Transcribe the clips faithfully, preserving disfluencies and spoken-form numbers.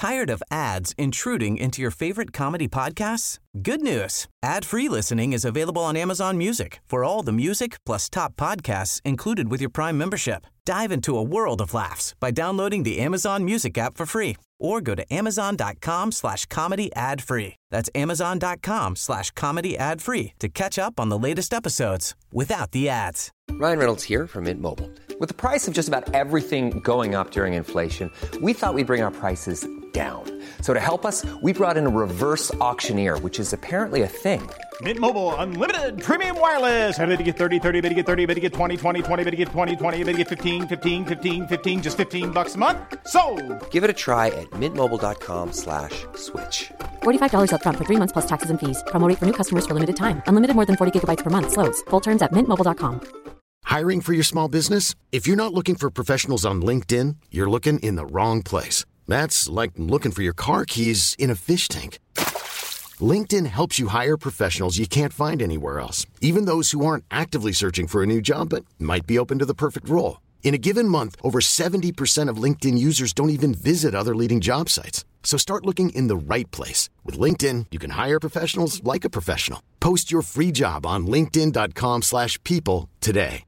Tired of ads intruding into your favorite comedy podcasts? Good news. Ad-free listening is available on Amazon Music for all the music plus top podcasts included with your Prime membership. Dive into a world of laughs by downloading the Amazon Music app for free or go to amazon.com slash comedy ad free. That's amazon.com slash comedy ad free to catch up on the latest episodes without the ads. Ryan Reynolds here from Mint Mobile. With the price of just about everything going up during inflation, we thought we'd bring our prices down. So to help us, we brought in a reverse auctioneer, which is apparently a thing. Mint Mobile Unlimited Premium Wireless. How to get thirty, thirty, how to get thirty, how to get twenty, twenty, twenty, how to get twenty, twenty, how to get fifteen, fifteen, fifteen, fifteen, just fifteen bucks a month? Sold! Give it a try at mintmobile.com slash switch. forty-five dollars up front for three months plus taxes and fees. Promo rate for new customers for limited time. Unlimited more than forty gigabytes per month. Slows full terms at mint mobile dot com. Hiring for your small business? If you're not looking for professionals on LinkedIn, you're looking in the wrong place. That's like looking for your car keys in a fish tank. LinkedIn helps you hire professionals you can't find anywhere else, even those who aren't actively searching for a new job but might be open to the perfect role. In a given month, over seventy percent of LinkedIn users don't even visit other leading job sites. So start looking in the right place. With LinkedIn, you can hire professionals like a professional. Post your free job on linkedin.com slash people today.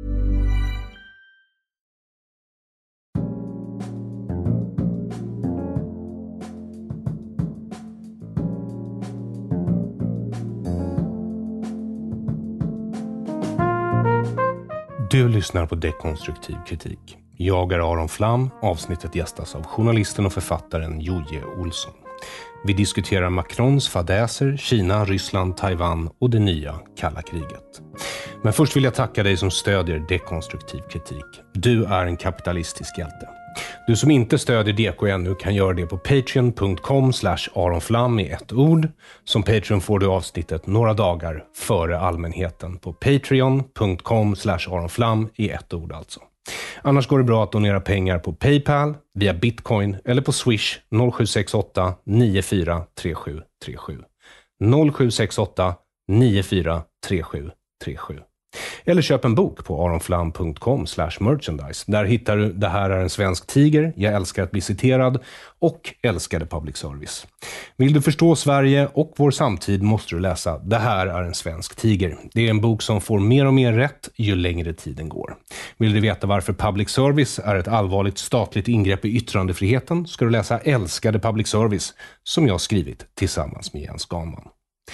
Du lyssnar på Dekonstruktiv kritik. Jag är Aron Flam, avsnittet gästas av journalisten och författaren Jojje Olsson. Vi diskuterar Macrons fadäser, Kina, Ryssland, Taiwan och det nya kalla kriget. Men först vill jag tacka dig som stödjer Dekonstruktiv kritik. Du är en kapitalistisk hjälte. Du som inte stödjer D K ännu kan göra det på patreon.com slash aronflam i ett ord. Som Patreon får du avsnittet några dagar före allmänheten på patreon.com slash aronflam i ett ord alltså. Annars går det bra att donera pengar på PayPal, via Bitcoin eller på Swish noll sju sex åtta nio fyra tre sju tre sju. noll sju sex åtta nio fyra tre sju tre sju. Eller köp en bok på aronflam.com slash merchandise. Där hittar du Det här är en svensk tiger, Jag älskar att bli citerad och Älskade public service. Vill du förstå Sverige och vår samtid måste du läsa Det här är en svensk tiger. Det är en bok som får mer och mer rätt ju längre tiden går. Vill du veta varför public service är ett allvarligt statligt ingrepp i yttrandefriheten ska du läsa Älskade public service som jag skrivit tillsammans med Jens Ganman.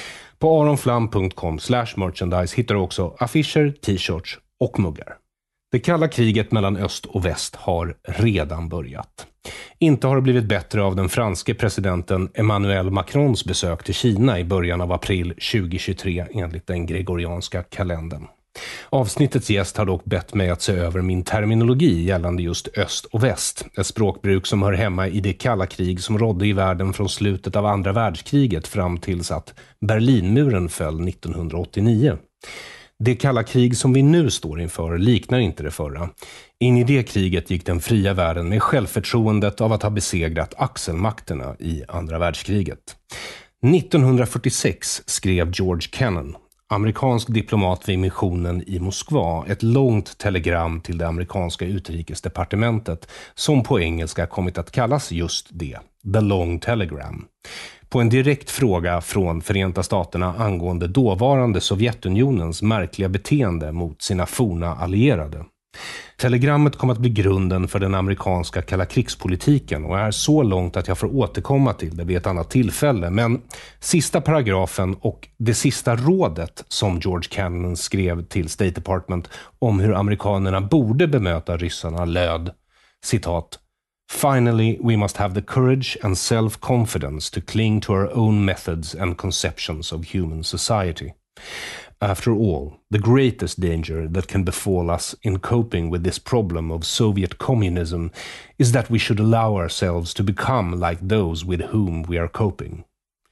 På aronflam.com slash merchandise hittar du också affischer, t-shirts och muggar. Det kalla kriget mellan öst och väst har redan börjat. Inte har det blivit bättre av den franske presidenten Emmanuel Macrons besök till Kina i början av april tjugohundratjugotre enligt den gregorianska kalendern. Avsnittets gäst har dock bett mig att se över min terminologi gällande just öst och väst. Ett språkbruk som hör hemma i det kalla krig som rådde i världen från slutet av andra världskriget fram tills att Berlinmuren föll nittonhundraåttionio. Det kalla krig som vi nu står inför liknar inte det förra. In i det kriget gick den fria världen med självförtroendet av att ha besegrat axelmakterna i andra världskriget. nittonhundrafyrtiosex skrev George Kennan, amerikansk diplomat vid missionen i Moskva, ett långt telegram till det amerikanska utrikesdepartementet som på engelska kommit att kallas just det, The Long Telegram. På en direkt fråga från Förenta Staterna angående dåvarande Sovjetunionens märkliga beteende mot sina forna allierade. Telegrammet kom att bli grunden för den amerikanska kalla krigspolitiken och är så långt att jag får återkomma till det vid ett annat tillfälle. Men sista paragrafen och det sista rådet som George Kennan skrev till State Department om hur amerikanerna borde bemöta ryssarna löd, citat, "Finally, we must have the courage and self-confidence to cling to our own methods and conceptions of human society. After all, the greatest danger that can befall us in coping with this problem of Soviet communism is that we should allow ourselves to become like those with whom we are coping."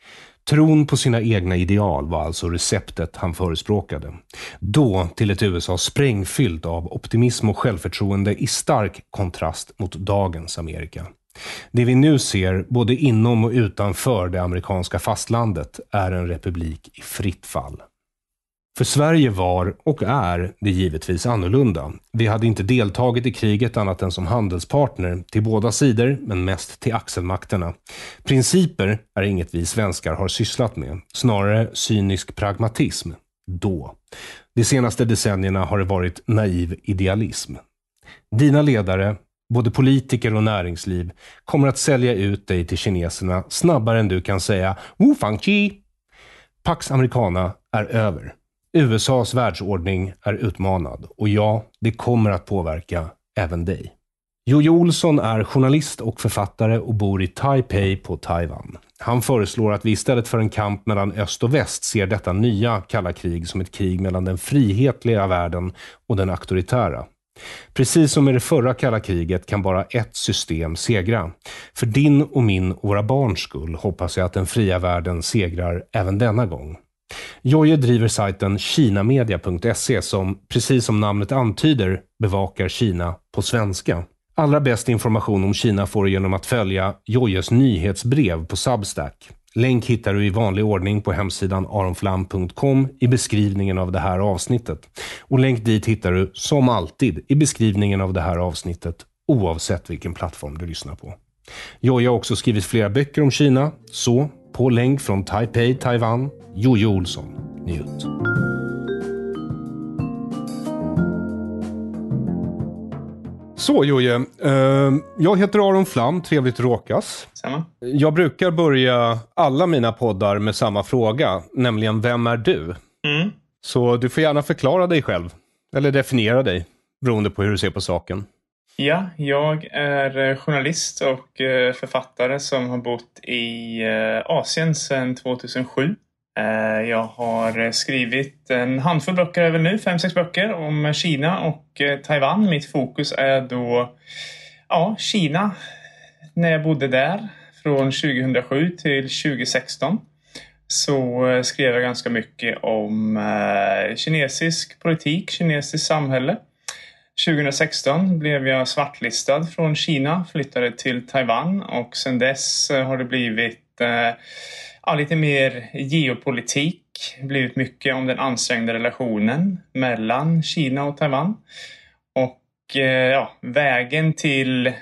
Tron på sina egna ideal var alltså receptet han förespråkade. Då till ett U S A sprängfyllt av optimism och självförtroende i stark kontrast mot dagens Amerika. Det vi nu ser både inom och utanför det amerikanska fastlandet är en republik i fritt fall. För Sverige var och är det givetvis annorlunda. Vi hade inte deltagit i kriget annat än som handelspartner till båda sidor, men mest till axelmakterna. Principer är inget vi svenskar har sysslat med, snarare cynisk pragmatism. Då. De senaste decennierna har det varit naiv idealism. Dina ledare, både politiker och näringsliv, kommer att sälja ut dig till kineserna snabbare än du kan säga Wu Fang Chi. Pax Americana är över. U S A:s världsordning är utmanad och ja, det kommer att påverka även dig. Jojje Olsson är journalist och författare och bor i Taipei på Taiwan. Han föreslår att vi istället för en kamp mellan öst och väst ser detta nya kalla krig som ett krig mellan den frihetliga världen och den auktoritära. Precis som i det förra kalla kriget kan bara ett system segra. För din och min och våra barns skull hoppas jag att den fria världen segrar även denna gång. Jojje driver sajten kinamedia punkt se som, precis som namnet antyder, bevakar Kina på svenska. Allra bäst information om Kina får du genom att följa Jojjes nyhetsbrev på Substack. Länk hittar du i vanlig ordning på hemsidan aronflam punkt com i beskrivningen av det här avsnittet. Och länk dit hittar du som alltid i beskrivningen av det här avsnittet oavsett vilken plattform du lyssnar på. Jojje har också skrivit flera böcker om Kina, så på länk från Taipei, Taiwan, Jojje Olsson. Njut. Så Jojje, eh, jag heter Aron Flam, trevligt råkas. Samma. Jag brukar börja alla mina poddar med samma fråga, nämligen vem är du? Mm. Så du får gärna förklara dig själv, eller definiera dig, beroende på hur du ser på saken. Ja, jag är journalist och författare som har bott i Asien sedan tjugohundrasju. Jag har skrivit en handfull böcker över nu, fem, sex böcker om Kina och Taiwan. Mitt fokus är då ja, Kina när jag bodde där från tjugohundrasju till tjugohundrasexton. Så skrev jag ganska mycket om kinesisk politik, kinesiskt samhälle. tjugohundrasexton blev jag svartlistad från Kina, flyttade till Taiwan och sedan dess har det blivit eh, ja, lite mer geopolitik. Blivit mycket om den ansträngda relationen mellan Kina och Taiwan. Och eh, ja, vägen till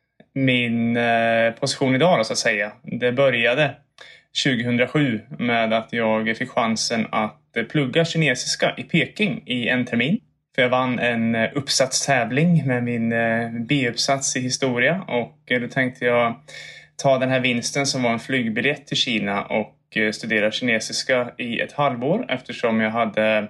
min eh, position idag då, så att säga. Det började tjugohundrasju med att jag fick chansen att eh, plugga kinesiska i Peking i en termin. För jag vann en uppsatstävling med min B-uppsats i historia. Och då tänkte jag ta den här vinsten som var en flygbiljett till Kina och studera kinesiska i ett halvår. Eftersom jag hade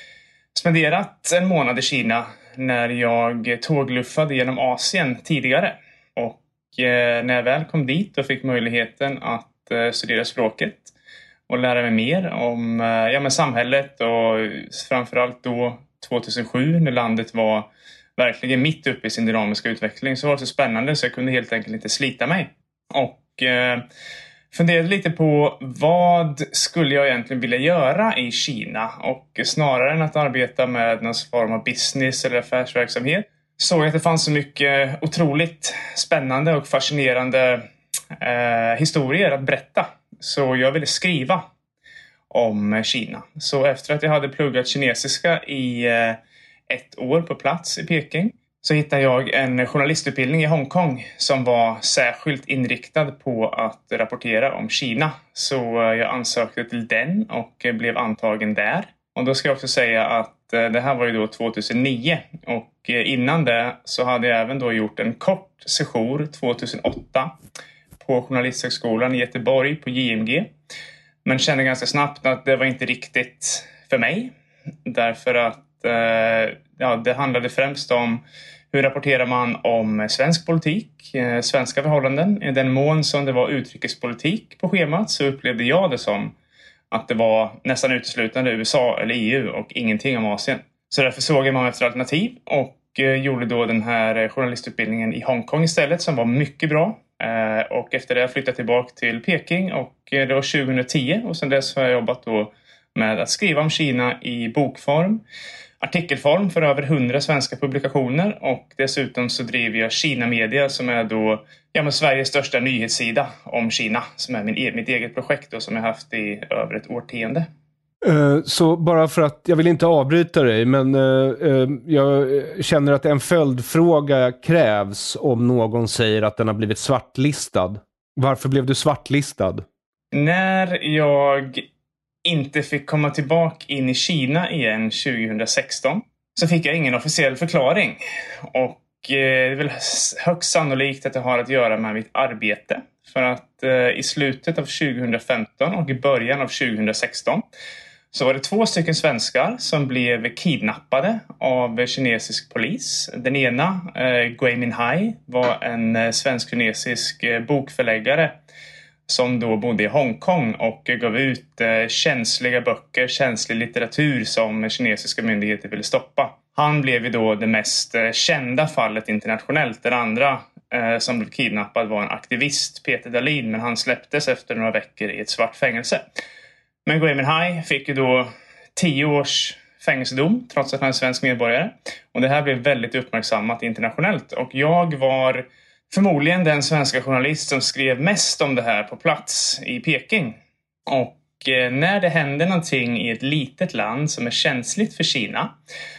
spenderat en månad i Kina när jag tågluffade genom Asien tidigare. Och när jag väl kom dit och fick möjligheten att studera språket och lära mig mer om ja, men samhället och framförallt då tjugohundrasju när landet var verkligen mitt uppe i sin dynamiska utveckling, så var det så spännande så jag kunde helt enkelt inte slita mig. Och eh, funderade lite på vad skulle jag egentligen vilja göra i Kina, och snarare än att arbeta med någon form av business eller affärsverksamhet såg jag att det fanns så mycket otroligt spännande och fascinerande eh, historier att berätta. Så jag ville skriva om Kina. Så efter att jag hade pluggat kinesiska i eh, ett år på plats i Peking så hittade jag en journalistutbildning i Hongkong som var särskilt inriktad på att rapportera om Kina. Så eh, jag ansökte till den och eh, blev antagen där. Och då ska jag också säga att eh, det här var ju då tjugohundranio och eh, innan det så hade jag även då gjort en kort sejour tjugohundraåtta på Journalisthögskolan i Göteborg på J M G. Men kände ganska snabbt att det var inte riktigt för mig. Därför att eh, ja, det handlade främst om hur rapporterar man om svensk politik, eh, svenska förhållanden. I den mån som det var utrikespolitik på schemat så upplevde jag det som att det var nästan uteslutande U S A eller E U och ingenting om Asien. Så därför såg jag mig efter alternativ och eh, gjorde då den här journalistutbildningen i Hongkong istället som var mycket bra. Uh, och efter det jag flyttade tillbaka till Peking och uh, det var tjugohundratio och sedan dess har jag jobbat då med att skriva om Kina i bokform, artikelform för över hundra svenska publikationer och dessutom så driver jag Kinamedia som är då ja, men Sveriges största nyhetssida om Kina som är min, mitt eget projekt då, som jag haft i över ett årtionde. Uh, så bara för att, jag vill inte avbryta dig, men uh, uh, jag känner att en följdfråga krävs om någon säger att den har blivit svartlistad. Varför blev du svartlistad? När jag inte fick komma tillbaka in i Kina igen tjugohundrasexton så fick jag ingen officiell förklaring. Och eh, det är väl högst sannolikt att det har att göra med mitt arbete. För att eh, i slutet av tjugohundrafemton och i början av tjugohundrasexton så var det två stycken svenskar som blev kidnappade av kinesisk polis. Den ena, eh, Gui Minhai, var en eh, svensk-kinesisk eh, bokförläggare som då bodde i Hongkong och gav ut eh, känsliga böcker, känslig litteratur som kinesiska myndigheter ville stoppa. Han blev ju då det mest eh, kända fallet internationellt. Den andra eh, som blev kidnappad var en aktivist, Peter Dahlin, men han släpptes efter några veckor i ett svart fängelse. Men Gui Minhai fick ju då tio års fängelsedom trots att han är svensk medborgare. Och det här blev väldigt uppmärksammat internationellt. Och jag var förmodligen den svenska journalist som skrev mest om det här på plats i Peking. Och eh, när det händer någonting i ett litet land som är känsligt för Kina,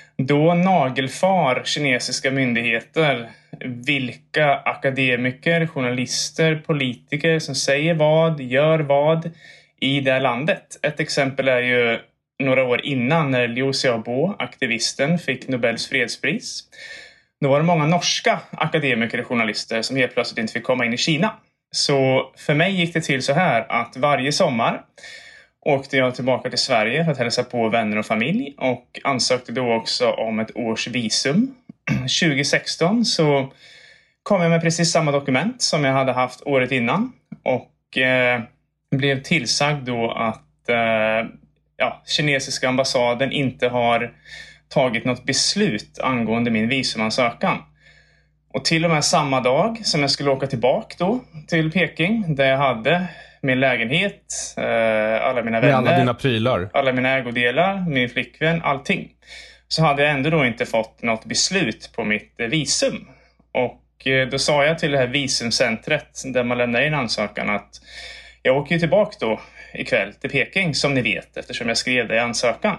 då nagelfar kinesiska myndigheter vilka akademiker, journalister, politiker som säger vad, gör vad i det här landet. Ett exempel är ju några år innan när Liu Xiaobo, aktivisten, fick Nobels fredspris. Då var det många norska akademiker och journalister som helt plötsligt inte fick komma in i Kina. Så för mig gick det till så här att varje sommar åkte jag tillbaka till Sverige för att hälsa på vänner och familj och ansökte då också om ett års visum. tjugohundrasexton så kom jag med precis samma dokument som jag hade haft året innan och eh, blev tillsagd då att eh, ja, kinesiska ambassaden inte har tagit något beslut angående min visumansökan. Och till och med samma dag som jag skulle åka tillbaka då till Peking, där jag hade min lägenhet, eh, alla mina vänner, alla dina prylar, alla mina ägodelar, min flickvän, allting, så hade jag ändå då inte fått något beslut på mitt eh, visum. Och eh, då sa jag till det här visumcentret där man lämnar in ansökan att jag åker ju tillbaka då ikväll till Peking, som ni vet, eftersom jag skrev det i ansökan.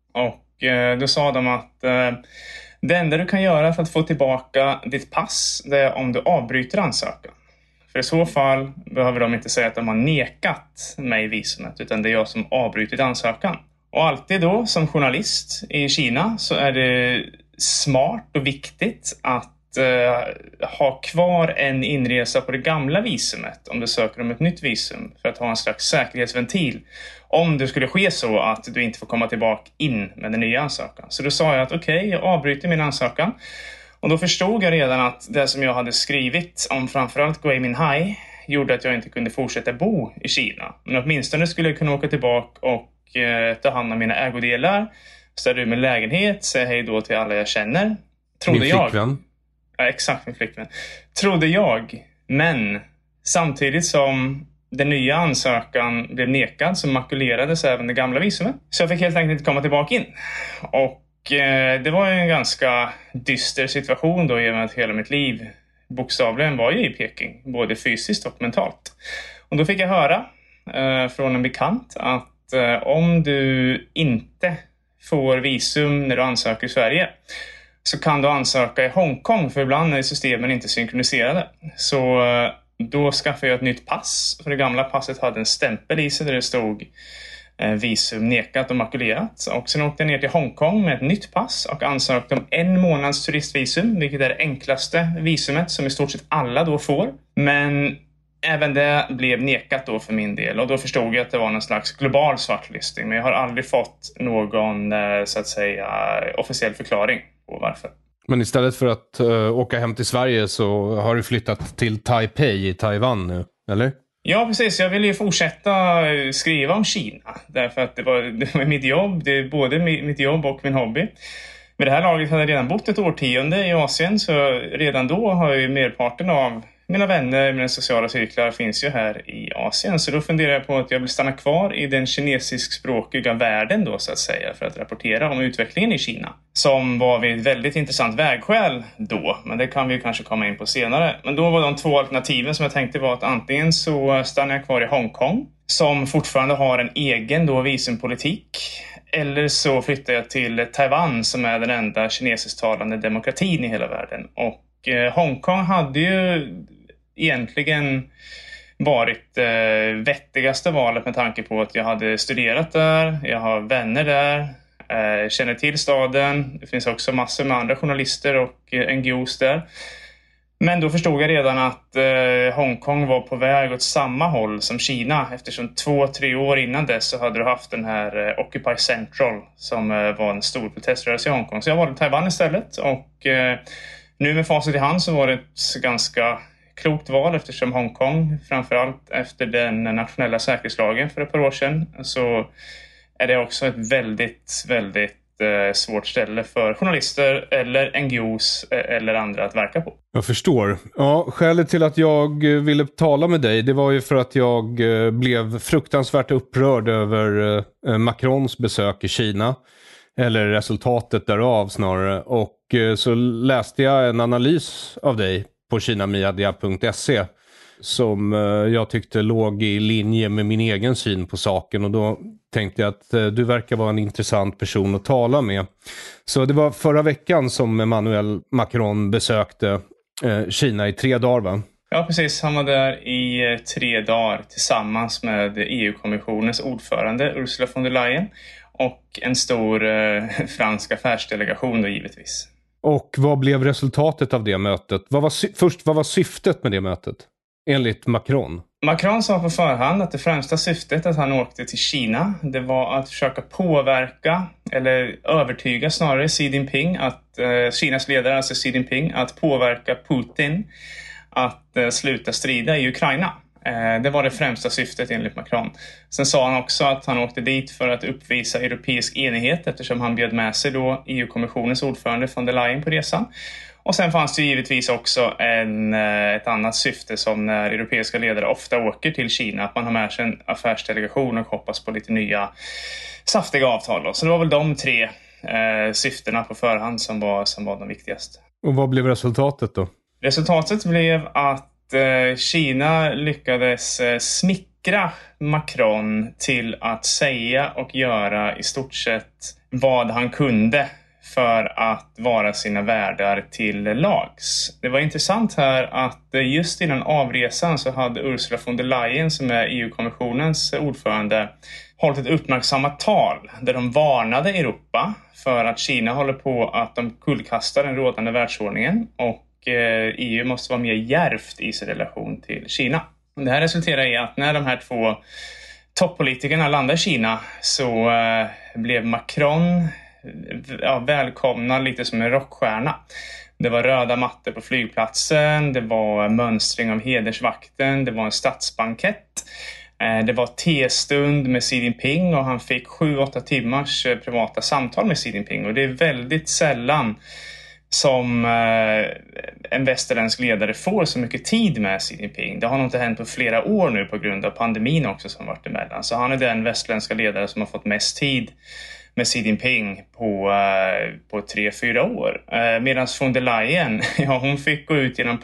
Och eh, då sa de att eh, det enda du kan göra för att få tillbaka ditt pass, det är om du avbryter ansökan. För i så fall behöver de inte säga att de har nekat mig visumet, utan det är jag som avbrutit ansökan. Och alltid då som journalist i Kina så är det smart och viktigt att uh, ha kvar en inresa på det gamla visumet om du söker om ett nytt visum, för att ha en slags säkerhetsventil om det skulle ske så att du inte får komma tillbaka in med den nya ansökan. Så då sa jag att okej, okay, jag avbryter min ansökan. Och då förstod jag redan att det som jag hade skrivit om framförallt Gui Minhai gjorde att jag inte kunde fortsätta bo i Kina. Men åtminstone skulle jag kunna åka tillbaka och eh, ta hand om mina ägodelar, ställa ut min lägenhet, säga hej då till alla jag känner. Trodde min flickvän? Jag. Ja, exakt, min flickvän. Trodde jag, men samtidigt som den nya ansökan blev nekad så makulerades även det gamla visumet. Så jag fick helt enkelt inte komma tillbaka in. Och eh, det var ju en ganska dyster situation då, i och med att hela mitt liv bokstavligen var ju i Peking, både fysiskt och mentalt. Och då fick jag höra eh, från en bekant att eh, om du inte får visum när du ansöker i Sverige så kan du ansöka i Hongkong, för ibland är systemen inte synkroniserade. Så eh, då skaffade jag ett nytt pass, för det gamla passet hade en stämpel i sig där det stod eh, visum nekat och makulerat. Och sen åkte jag ner till Hongkong med ett nytt pass och ansökte om en månads turistvisum, vilket är det enklaste visumet som i stort sett alla då får. Men även det blev nekat då för min del, och då förstod jag att det var någon slags global svartlistning. Men jag har aldrig fått någon eh, så att säga officiell förklaring på varför. Men istället för att uh, åka hem till Sverige så har du flyttat till Taipei i Taiwan nu, eller? Ja, precis. Jag ville ju fortsätta skriva om Kina. Därför att det var, det var mitt jobb. Det är både mitt jobb och min hobby. Med det här laget hade jag redan bott ett årtionde i Asien. Så redan då har ju merparten av mina vänner, mina sociala cirklar finns ju här i Asien. Så då funderar jag på att jag vill stanna kvar i den kinesiskspråkiga världen då, så att säga, för att rapportera om utvecklingen i Kina. Som var vid ett väldigt intressant vägskäl då, men det kan vi kanske komma in på senare. Men då var de två alternativen som jag tänkte var att antingen så stannar jag kvar i Hongkong, som fortfarande har en egen då visumpolitik. Eller så flyttar jag till Taiwan som är den enda kinesisktalande demokratin i hela världen. Och eh, Hongkong hade ju egentligen varit eh, vettigaste valet med tanke på att jag hade studerat där, jag har vänner där, eh, känner till staden. Det finns också massor med andra journalister och eh, N G Os där. Men då förstod jag redan att eh, Hongkong var på väg åt samma håll som Kina, eftersom två, tre år innan dess så hade du haft den här eh, Occupy Central som eh, var en stor proteströrelse i Hongkong. Så jag valde Taiwan istället och eh, nu med facit i hand så var det ett ganska klokt val eftersom Hongkong, framförallt efter den nationella säkerhetslagen för ett par år sedan, så är det också ett väldigt, väldigt svårt ställe för journalister eller N G Os eller andra att verka på. Jag förstår. Ja, skälet till att jag ville tala med dig, det var ju för att jag blev fruktansvärt upprörd över Macrons besök i Kina. Eller resultatet därav snarare. Och så läste jag en analys av dig på kinamedia punkt se som jag tyckte låg i linje med min egen syn på saken, och då tänkte jag att du verkar vara en intressant person att tala med. Så det var förra veckan som Emmanuel Macron besökte Kina i tre dagar, va? Ja, precis. Han var där i tre dagar tillsammans med E U-kommissionens ordförande Ursula von der Leyen och en stor eh, fransk affärsdelegation då givetvis. Och vad blev resultatet av det mötet? Vad var sy- först, vad var syftet med det mötet? Enligt Macron. Macron sa på förhand att det främsta syftet att han åkte till Kina, det var att försöka påverka eller övertyga snarare Xi Jinping, att eh, Kinas ledare, alltså Xi Jinping, att påverka Putin att eh, sluta strida i Ukraina. Eh, det var det främsta syftet enligt Macron. Sen sa han också att han åkte dit för att uppvisa europeisk enighet eftersom han bjöd med sig då E U-kommissionens ordförande von der Leyen på resan. Och sen fanns det givetvis också en, ett annat syfte som när europeiska ledare ofta åker till Kina, att man har med sig en affärsdelegation och hoppas på lite nya saftiga avtal då. Så det var väl de tre eh, syftena på förhand som var, som var de viktigaste. Och vad blev resultatet då? Resultatet blev att eh, Kina lyckades eh, smickra Macron till att säga och göra i stort sett vad han kunde för att vara sina värdar till lags. Det var intressant här att just innan avresan så hade Ursula von der Leyen, som är E U-kommissionens ordförande, hållit ett uppmärksammat tal där de varnade Europa för att Kina håller på att de kullkastar den rådande världsordningen och E U måste vara mer djärvt i sin relation till Kina. Det här resulterar i att när de här två toppolitikerna landade i Kina så blev Macron Ja, välkomna lite som en rockstjärna. Det var röda mattor på flygplatsen, det var mönstring av hedersvakten, det var en statsbankett, det var testund med Xi Jinping och han fick sju åtta timmars privata samtal med Xi Jinping, och det är väldigt sällan som en västerländsk ledare får så mycket tid med Xi Jinping. Det har nog inte hänt på flera år nu på grund av pandemin också som varit emellan. Så han är den västerländska ledare som har fått mest tid med Xi Jinping på, på tre, fyra år. Medan von der Leyen, ja, hon fick gå ut genom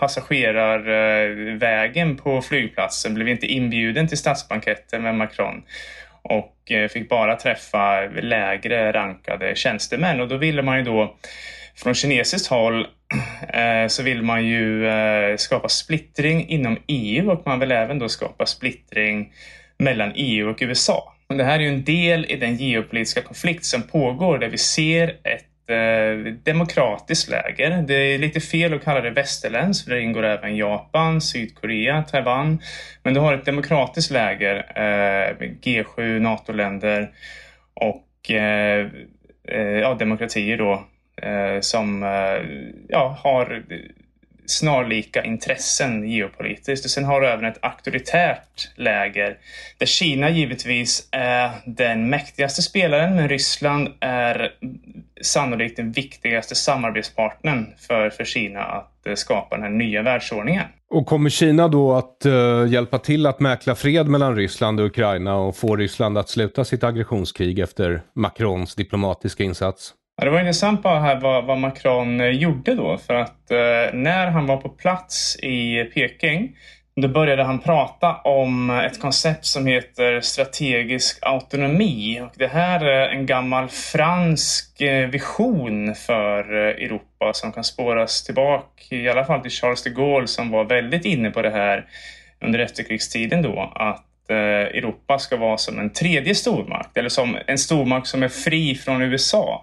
passagerarvägen på flygplatsen, blev inte inbjuden till statsbanketten med Macron och fick bara träffa lägre rankade tjänstemän. Och då ville man ju då, från kinesiskt håll, så vill man ju skapa splittring inom E U och man vill även då skapa splittring mellan E U och U S A. Och det här är ju en del i den geopolitiska konflikt som pågår där vi ser ett eh, demokratiskt läger. Det är lite fel att kalla det västerländskt, för det ingår även Japan, Sydkorea, Taiwan. Men du har ett demokratiskt läger eh, med G sju, NATO-länder och eh, eh, ja, demokratier då eh, som eh, ja, har snarlika intressen geopolitiskt. Och sen har du även ett auktoritärt läger där Kina givetvis är den mäktigaste spelaren, men Ryssland är sannolikt den viktigaste samarbetspartnern för, för Kina att uh, skapa den här nya världsordningen. Och kommer Kina då att uh, hjälpa till att mäkla fred mellan Ryssland och Ukraina och få Ryssland att sluta sitt aggressionskrig efter Macrons diplomatiska insats? Ja, det var intressant bara här vad, vad Macron gjorde då, för att eh, när han var på plats i Peking Då började han prata om ett koncept som heter strategisk autonomi. Och det här är en gammal fransk vision för Europa som kan spåras tillbaka i alla fall till Charles de Gaulle, som var väldigt inne på det här under efterkrigstiden då, att Europa ska vara som en tredje stormakt, eller som en stormakt som är fri från U S A.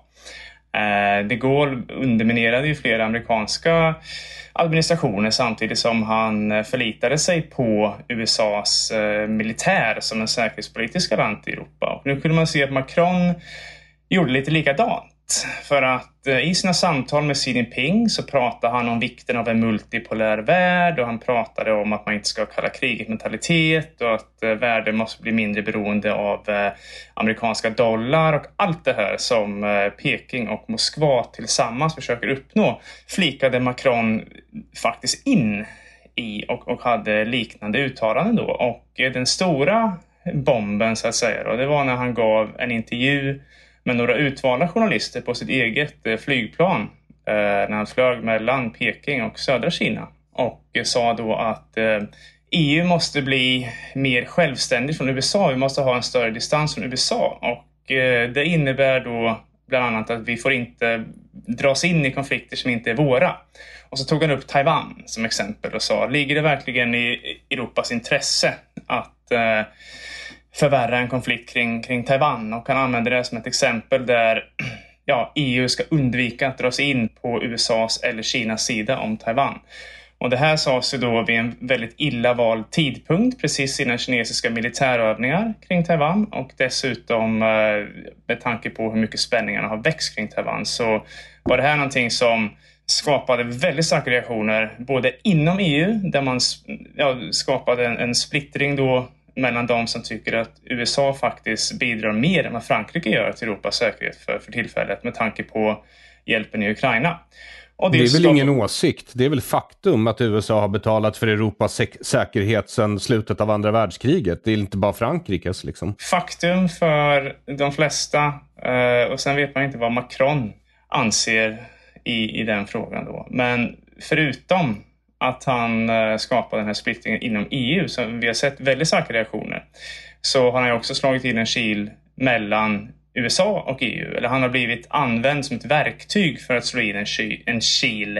De Gaulle underminerade ju flera amerikanska administrationer samtidigt som han förlitade sig på U S A:s militär som en säkerhetspolitisk garant i Europa. Och nu kunde man se att Macron gjorde lite likadant. För att i sina samtal med Xi Jinping så pratade han om vikten av en multipolär värld, och han pratade om att man inte ska kalla kriget mentalitet och att världen måste bli mindre beroende av amerikanska dollar, och allt det här som Peking och Moskva tillsammans försöker uppnå flikade Macron faktiskt in i och, och hade liknande uttalanden då. Och den stora bomben så att säga då, det var när han gav en intervju med några utvalda journalister på sitt eget eh, flygplan eh, när han flög mellan Peking och södra Kina, och eh, sa då att eh, E U måste bli mer självständigt från U S A, vi måste ha en större distans från U S A, och eh, det innebär då bland annat att vi får inte dras in i konflikter som inte är våra. Och så tog han upp Taiwan som exempel och sa, ligger det verkligen i Europas intresse att eh, förvärra en konflikt kring, kring Taiwan, och kan använda det som ett exempel där ja, E U ska undvika att dras in på U S A:s eller Kinas sida om Taiwan. Och det här sades ju då vid en väldigt illa vald tidpunkt precis innan kinesiska militärövningar kring Taiwan, och dessutom med tanke på hur mycket spänningarna har växt kring Taiwan, så var det här någonting som skapade väldigt starka reaktioner både inom E U, där man ja, skapade en, en splittring då mellan de som tycker att U S A faktiskt bidrar mer än vad Frankrike gör till Europas säkerhet för, för tillfället med tanke på hjälpen i Ukraina. Och det, det är väl ingen åsikt, det är väl faktum att U S A har betalat för Europas sä- säkerhet sedan slutet av andra världskriget. Det är inte bara Frankrikes liksom. Faktum för de flesta, och sen vet man inte vad Macron anser i, i den frågan då. Men förutom att han skapade den här splittringen inom E U, så vi har sett väldigt starka reaktioner, så har han ju också slagit in en kil mellan U S A och E U. Eller han har blivit använd som ett verktyg för att slå in en, ky- en kil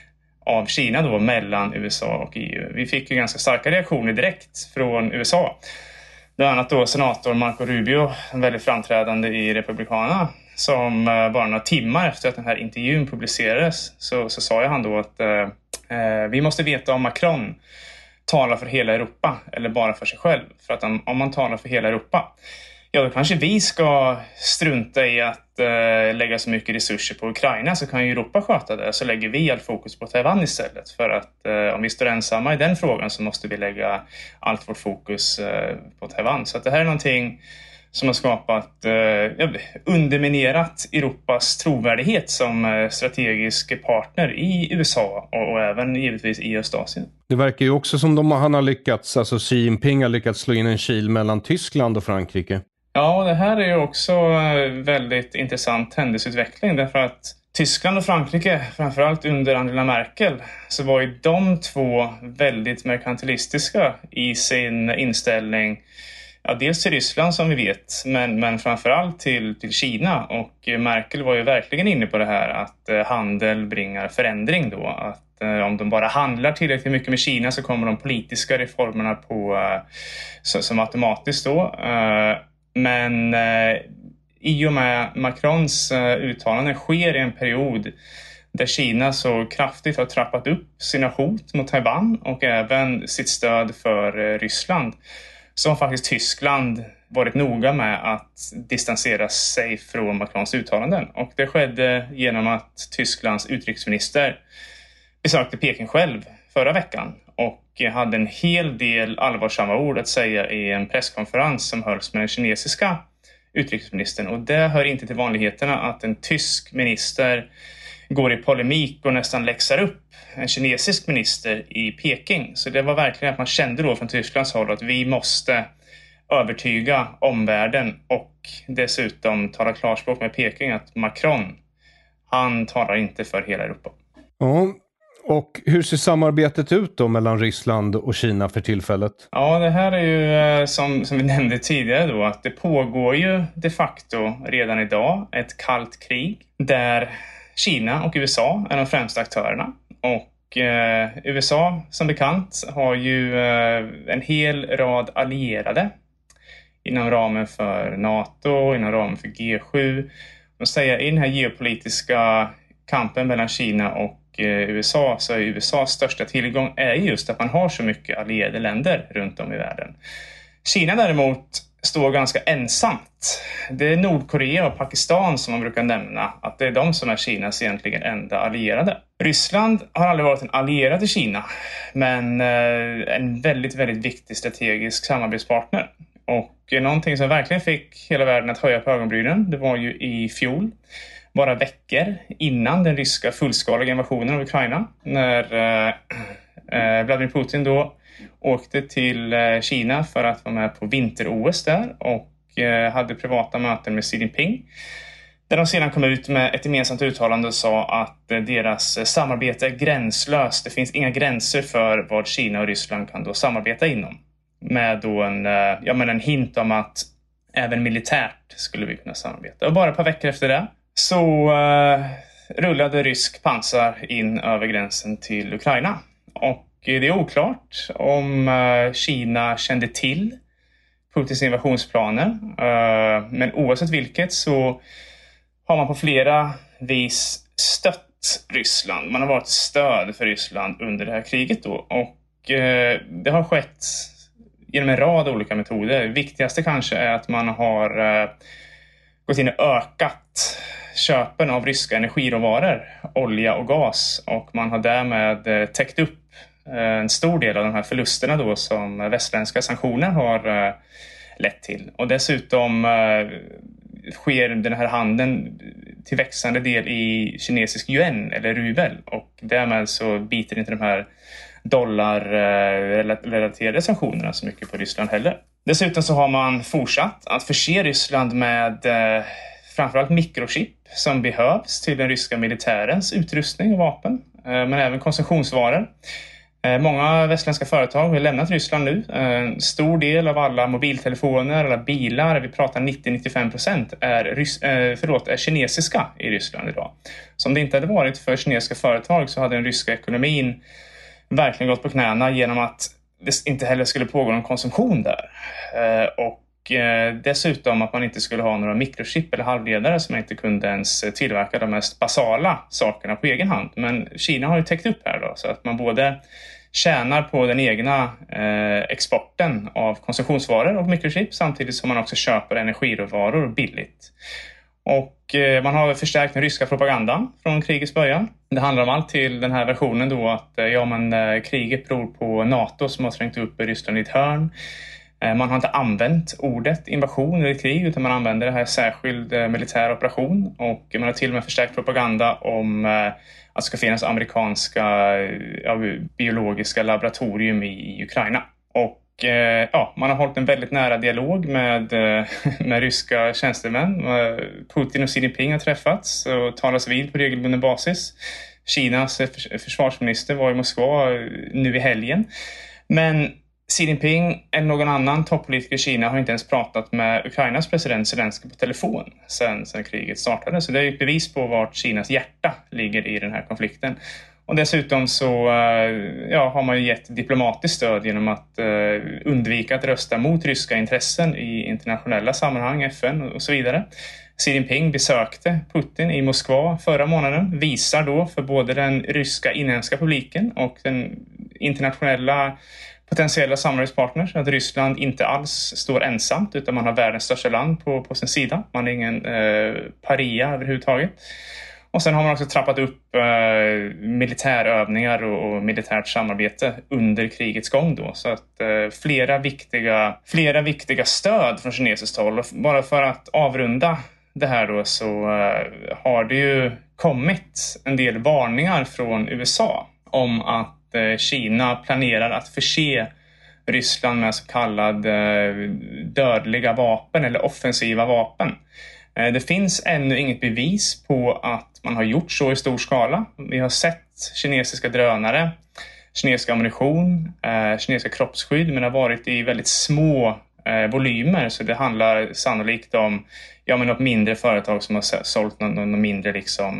av Kina då mellan U S A och E U. Vi fick ju ganska starka reaktioner direkt från U S A. Bland annat då senator Marco Rubio, väldigt framträdande i Republikanerna, som bara några timmar efter att den här intervjun publicerades så, så sa ju han då att eh, vi måste veta om Macron talar för hela Europa eller bara för sig själv. För att om, om man talar för hela Europa, ja då kanske vi ska strunta i att eh, lägga så mycket resurser på Ukraina, så kan ju Europa sköta det. Så lägger vi all fokus på Taiwan istället. För att eh, om vi står ensamma i den frågan så måste vi lägga allt vårt fokus eh, på Taiwan. Så att det här är någonting som har skapat, eh, underminerat Europas trovärdighet som eh, strategisk partner i U S A och, och även givetvis i Östasien. Det verkar ju också som de, han har lyckats, alltså Xi Jinping har lyckats slå in en kil mellan Tyskland och Frankrike. Ja, det här är ju också väldigt intressant händelseutveckling, därför att Tyskland och Frankrike, framförallt under Angela Merkel, så var ju de två väldigt merkantilistiska i sin inställning. Ja, dels till Ryssland som vi vet, men, men framförallt till, till Kina. Och Merkel var ju verkligen inne på det här att eh, handel bringar förändring då. Att eh, om de bara handlar tillräckligt mycket med Kina så kommer de politiska reformerna på eh, så, som automatiskt då. Eh, men eh, i och med Macrons eh, uttalande sker i en period där Kina så kraftigt har trappat upp sina hot mot Taiwan och även sitt stöd för eh, Ryssland, så har faktiskt Tyskland varit noga med att distansera sig från Macrons uttalanden. Och det skedde genom att Tysklands utrikesminister besökte Peking själv förra veckan och hade en hel del allvarsamma ord att säga i en presskonferens som hölls med den kinesiska utrikesministern. Och det hör inte till vanligheterna att en tysk minister går i polemik och nästan läxar upp en kinesisk minister i Peking. Så det var verkligen att man kände då från Tysklands håll att vi måste övertyga omvärlden och dessutom tala klarspråk med Peking att Macron, han talar inte för hela Europa. Ja, Och hur ser samarbetet ut då mellan Ryssland och Kina för tillfället? Ja, det här är ju som, som vi nämnde tidigare då, att det pågår ju de facto redan idag ett kallt krig där Kina och U S A är de främsta aktörerna. Och eh, U S A som bekant har ju eh, en hel rad allierade inom ramen för NATO, inom ramen för G sju. Och säga, i den här geopolitiska kampen mellan Kina och U S A så är U S As största tillgång är just att man har så mycket allierade länder runt om i världen. Kina däremot står ganska ensamt. Det är Nordkorea och Pakistan som man brukar nämna, att det är de som är Kinas egentligen enda allierade. Ryssland har aldrig varit en allierad till Kina, men en väldigt, väldigt viktig strategisk samarbetspartner. Och någonting som verkligen fick hela världen att höja på ögonbrynen, det var ju i fjol, bara veckor innan den ryska fullskaliga invasionen av Ukraina, när eh, Vladimir Putin då åkte till eh, Kina för att vara med på vinter-O S där och eh, hade privata möten med Xi Jinping. Där de sedan kom ut med ett gemensamt uttalande och sa att eh, deras samarbete är gränslöst. Det finns inga gränser för vad Kina och Ryssland kan då samarbeta inom. Med då en, eh, ja, men en hint om att även militärt skulle vi kunna samarbeta. Och bara ett par veckor efter det så uh, rullade rysk pansar in över gränsen till Ukraina. Och det är oklart om uh, Kina kände till Putins invasionsplaner. Uh, men oavsett vilket så har man på flera vis stött Ryssland. Man har varit stöd för Ryssland under det här kriget då. Och uh, det har skett genom en rad olika metoder. Det viktigaste kanske är att man har uh, gått in och ökat köpen av ryska energiråvaror, olja och gas, och man har därmed täckt upp en stor del av de här förlusterna då som västländska sanktioner har lett till. Och dessutom sker den här handeln till växande del i kinesisk yuan eller rubel, och därmed så biter inte de här dollarrelaterade sanktionerna så mycket på Ryssland heller. Dessutom så har man fortsatt att förse Ryssland med eh, framförallt mikrochip som behövs till den ryska militärens utrustning och vapen, eh, men även konsumtionsvaror. Eh, många västländska företag har lämnat Ryssland nu. En eh, stor del av alla mobiltelefoner, alla bilar, vi pratar nittio till nittiofem procent, är, rys- eh, förlåt, är kinesiska i Ryssland idag. Så om det inte hade varit för kinesiska företag så hade den ryska ekonomin verkligen gått på knäna genom att det inte heller skulle pågå någon konsumtion där. Eh, och eh, dessutom att man inte skulle ha några mikrochip eller halvledare som inte kunde ens tillverka de mest basala sakerna på egen hand. Men Kina har ju täckt upp här då, så att man både tjänar på den egna eh, exporten av konsumtionsvaror och mikrochip samtidigt som man också köper energiråvaror billigt. Och eh, man har förstärkt den ryska propagandan från krigets början. Det handlar om allt till den här versionen då att eh, ja, men, eh, kriget beror på NATO som har trängt upp Ryssland i ett hörn. Eh, man har inte använt ordet invasion eller krig, utan man använder det här särskild eh, militär operation. Och man har till och med förstärkt propaganda om eh, att det ska finnas amerikanska eh, biologiska laboratorium i, i Ukraina. Och ja, man har hållit en väldigt nära dialog med, med ryska tjänstemän. Putin och Xi Jinping har träffats och talas vid på regelbunden basis. Kinas försvarsminister var i Moskva nu i helgen. Men Xi Jinping eller någon annan toppolitiker i Kina har inte ens pratat med Ukrainas president Zelensky på telefon sedan, sedan kriget startade. Så det är ett bevis på vart Kinas hjärta ligger i den här konflikten. Och dessutom så ja, har man ju gett diplomatiskt stöd genom att uh, undvika att rösta mot ryska intressen i internationella sammanhang, F N och så vidare. Xi Jinping besökte Putin i Moskva förra månaden, visar då för både den ryska inhemska publiken och den internationella potentiella samarbetspartners att Ryssland inte alls står ensamt, utan man har världens största land på, på sin sida. Man är ingen uh, paria överhuvudtaget. Och sen har man också trappat upp eh, militärövningar och, och militärt samarbete under krigets gång då. Så att eh, flera, viktiga, flera viktiga stöd från kinesiskt håll. Och bara för att avrunda det här då så eh, har det ju kommit en del varningar från U S A om att eh, Kina planerar att förse Ryssland med så kallade eh, dödliga vapen eller offensiva vapen. Det finns ännu inget bevis på att man har gjort så i stor skala. Vi har sett kinesiska drönare, kinesisk ammunition, kinesiska kroppsskydd, men det har varit i väldigt små volymer. Så det handlar sannolikt om ja, men något mindre företag som har sålt någon, någon mindre liksom,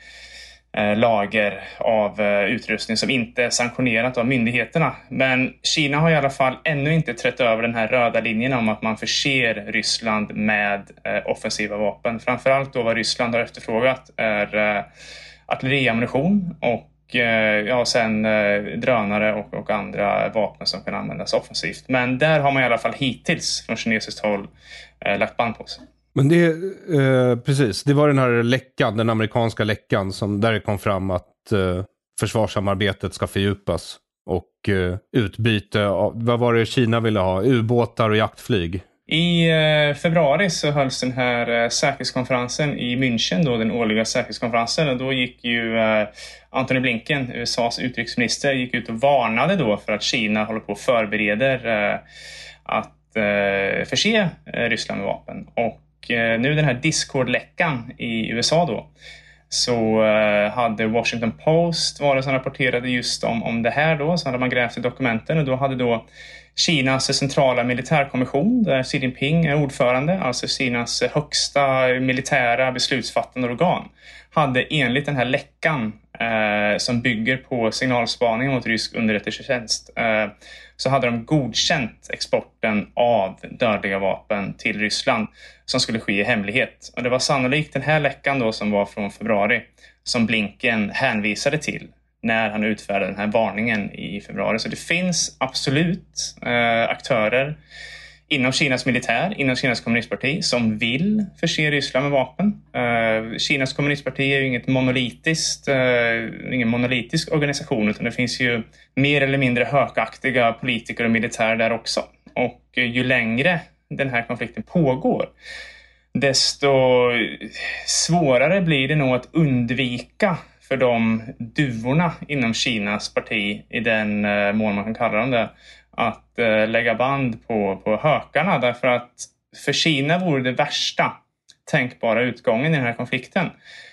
eh, lager av eh, utrustning som inte är sanktionerat av myndigheterna. Men Kina har i alla fall ännu inte trätt över den här röda linjen om att man förser Ryssland med eh, offensiva vapen. Framförallt då vad Ryssland har efterfrågat är eh, artilleriammunition och eh, ja, sen eh, drönare och, och andra vapen som kan användas offensivt. Men där har man i alla fall hittills från kinesiskt håll eh, lagt band på sig. Men det, eh, precis, det var den här läckan, den amerikanska läckan som där det kom fram att eh, försvarssamarbetet ska fördjupas och eh, utbyte av, vad var det Kina ville ha? Ubåtar och jaktflyg? I eh, februari så hölls den här eh, säkerhetskonferensen i München, då, den årliga säkerhetskonferensen, och då gick ju eh, Antony Blinken, U S A:s utrikesminister, gick ut och varnade då för att Kina håller på och förbereder eh, att eh, förse eh, Ryssland med vapen. Och nu den här Discord-läckan i U S A då, så uh, hade Washington Post varit som rapporterade just om, om det här då, så hade man grävt i dokumenten och då hade då Kinas centrala militärkommission, där Xi Jinping är ordförande, alltså Kinas högsta militära beslutsfattande organ, hade enligt den här läckan eh, som bygger på signalspaning mot rysk underrättelsetjänst eh, så hade de godkänt exporten av dödliga vapen till Ryssland som skulle ske i hemlighet. Och det var sannolikt den här läckan då som var från februari som Blinken hänvisade till när han utfärdade den här varningen i februari. Så det finns absolut eh, aktörer inom Kinas militär, inom Kinas kommunistparti som vill förse Ryssland med vapen. Eh, Kinas kommunistparti är ju inget monolitiskt, eh, ingen monolitisk organisation, utan det finns ju mer eller mindre hökaktiga politiker och militär där också. Och eh, ju längre den här konflikten pågår, desto svårare blir det nog att undvika för de duvorna inom Kinas parti, i den eh, mån man kan kalla dem det, att eh, lägga band på, på hökarna. Därför att för Kina vore det värsta tänkbara utgången i den här konflikten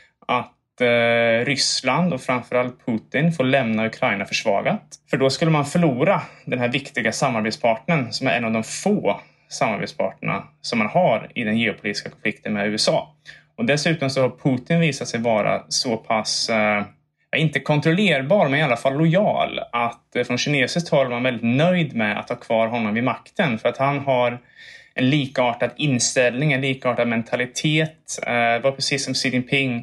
att eh, Ryssland och framförallt Putin får lämna Ukraina försvagat. För då skulle man förlora den här viktiga samarbetspartnern som är en av de få samarbetspartnerna som man har i den geopolitiska konflikten med U S A. Och dessutom så har Putin visat sig vara så pass, eh, inte kontrollerbar, men i alla fall lojal, att eh, från kinesiskt håll var man väldigt nöjd med att ha kvar honom vid makten. För att han har en likartad inställning, en likartad mentalitet. Eh, det var precis som Xi Jinping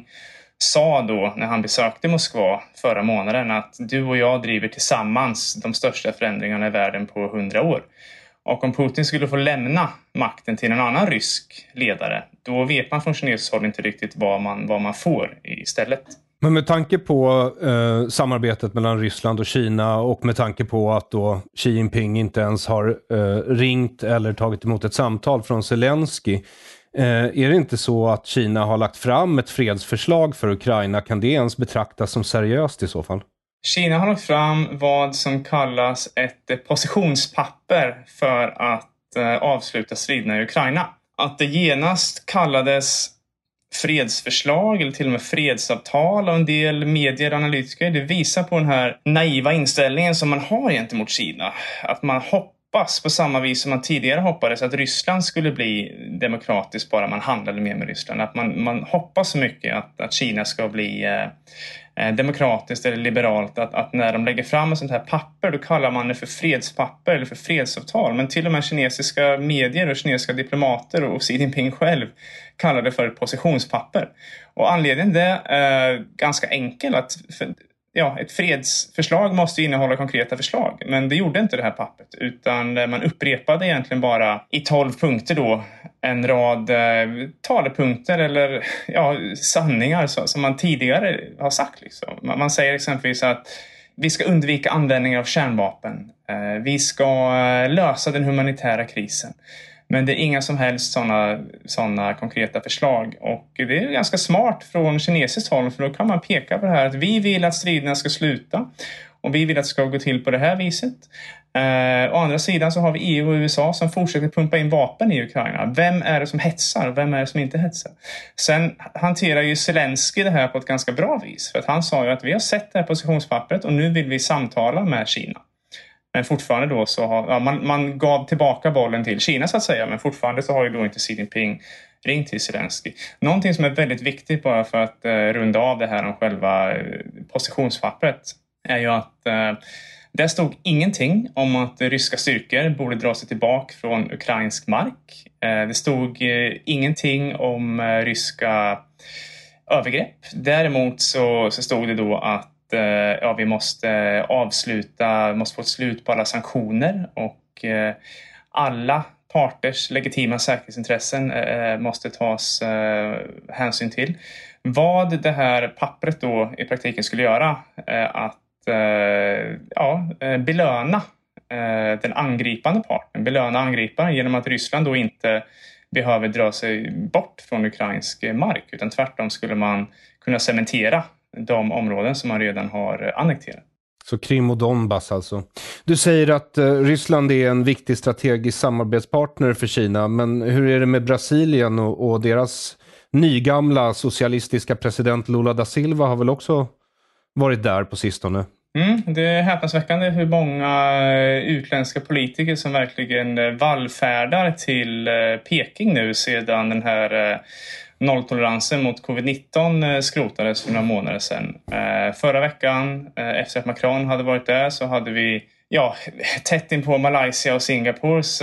sa då när han besökte Moskva förra månaden, att du och jag driver tillsammans de största förändringarna i världen på hundra år. Och om Putin skulle få lämna makten till en annan rysk ledare, då vet man från kinesiskt håll inte riktigt vad man, vad man får istället. Men med tanke på eh, samarbetet mellan Ryssland och Kina och med tanke på att då Xi Jinping inte ens har eh, ringt eller tagit emot ett samtal från Zelensky, eh, är det inte så att Kina har lagt fram ett fredsförslag för Ukraina? Kan det ens betraktas som seriöst i så fall? Kina har lagt fram vad som kallas ett positionspapper för att eh, avsluta striderna i Ukraina. Att det genast kallades fredsförslag eller till och med fredsavtal av en del medier och analytiker, det visar på den här naiva inställningen som man har gentemot Kina. Att man hoppas på samma vis som man tidigare hoppades att Ryssland skulle bli demokratiskt bara man handlade mer med Ryssland. Att man, man hoppas så mycket att, att Kina ska bli eh, demokratiskt eller liberalt, att, att när de lägger fram ett sånt här papper, då kallar man det för fredspapper eller för fredsavtal. Men till och med kinesiska medier och kinesiska diplomater och Xi Jinping själv kallar det för ett positionspapper. Och anledningen det är ganska enkel, att för, ja, ett fredsförslag måste innehålla konkreta förslag. Men det gjorde inte det här pappret, utan man upprepade egentligen bara i tolv punkter då en rad eh, talepunkter eller ja, sanningar så, som man tidigare har sagt. Liksom. Man, man säger exempelvis att vi ska undvika användning av kärnvapen. Eh, vi ska eh, lösa den humanitära krisen. Men det är inga som helst sådana såna konkreta förslag. Och det är ganska smart från kinesiskt håll, för då kan man peka på det här att vi vill att striderna ska sluta. Och vi vill att det ska gå till på det här viset. Eh, å andra sidan så har vi E U och U S A som fortsätter pumpa in vapen i Ukraina. Vem är det som hetsar? Vem är det som inte hetsar? Sen hanterar ju Zelensky det här på ett ganska bra vis. För att han sa ju att vi har sett det här positionspappret och nu vill vi samtala med Kina. Men fortfarande då så har ja, man, man gav tillbaka bollen till Kina så att säga. Men fortfarande så har ju då inte Xi Jinping ringt till Zelensky. Någonting som är väldigt viktigt bara för att eh, runda av det här om själva eh, positionspappret är ju att eh, det stod ingenting om att ryska styrkor borde dra sig tillbaka från ukrainsk mark. Eh, det stod eh, ingenting om eh, ryska övergrepp. Däremot så, så stod det då att ja, vi måste avsluta, måste få ett slut på alla sanktioner och eh, alla parters legitima säkerhetsintressen eh, måste tas eh, hänsyn till. Vad det här pappret då i praktiken skulle göra eh, att eh, ja, belöna eh, den angripande parten, belöna angriparen genom att Ryssland då inte behöver dra sig bort från ukrainsk mark utan tvärtom skulle man kunna cementera de områden som man redan har annekterat. Så Krim och Donbass alltså. Du säger att eh, Ryssland är en viktig strategisk samarbetspartner för Kina, men hur är det med Brasilien och, och deras nygamla socialistiska president Lula da Silva har väl också varit där på sistone? Mm, det är häpnadsväckande hur många utländska politiker som verkligen vallfärdar till Peking nu sedan den här nolltoleransen mot covid nitton skrotades för några månader sedan. Förra veckan, efter att Macron hade varit där, så hade vi ja, tätt in på Malaysia och Singapores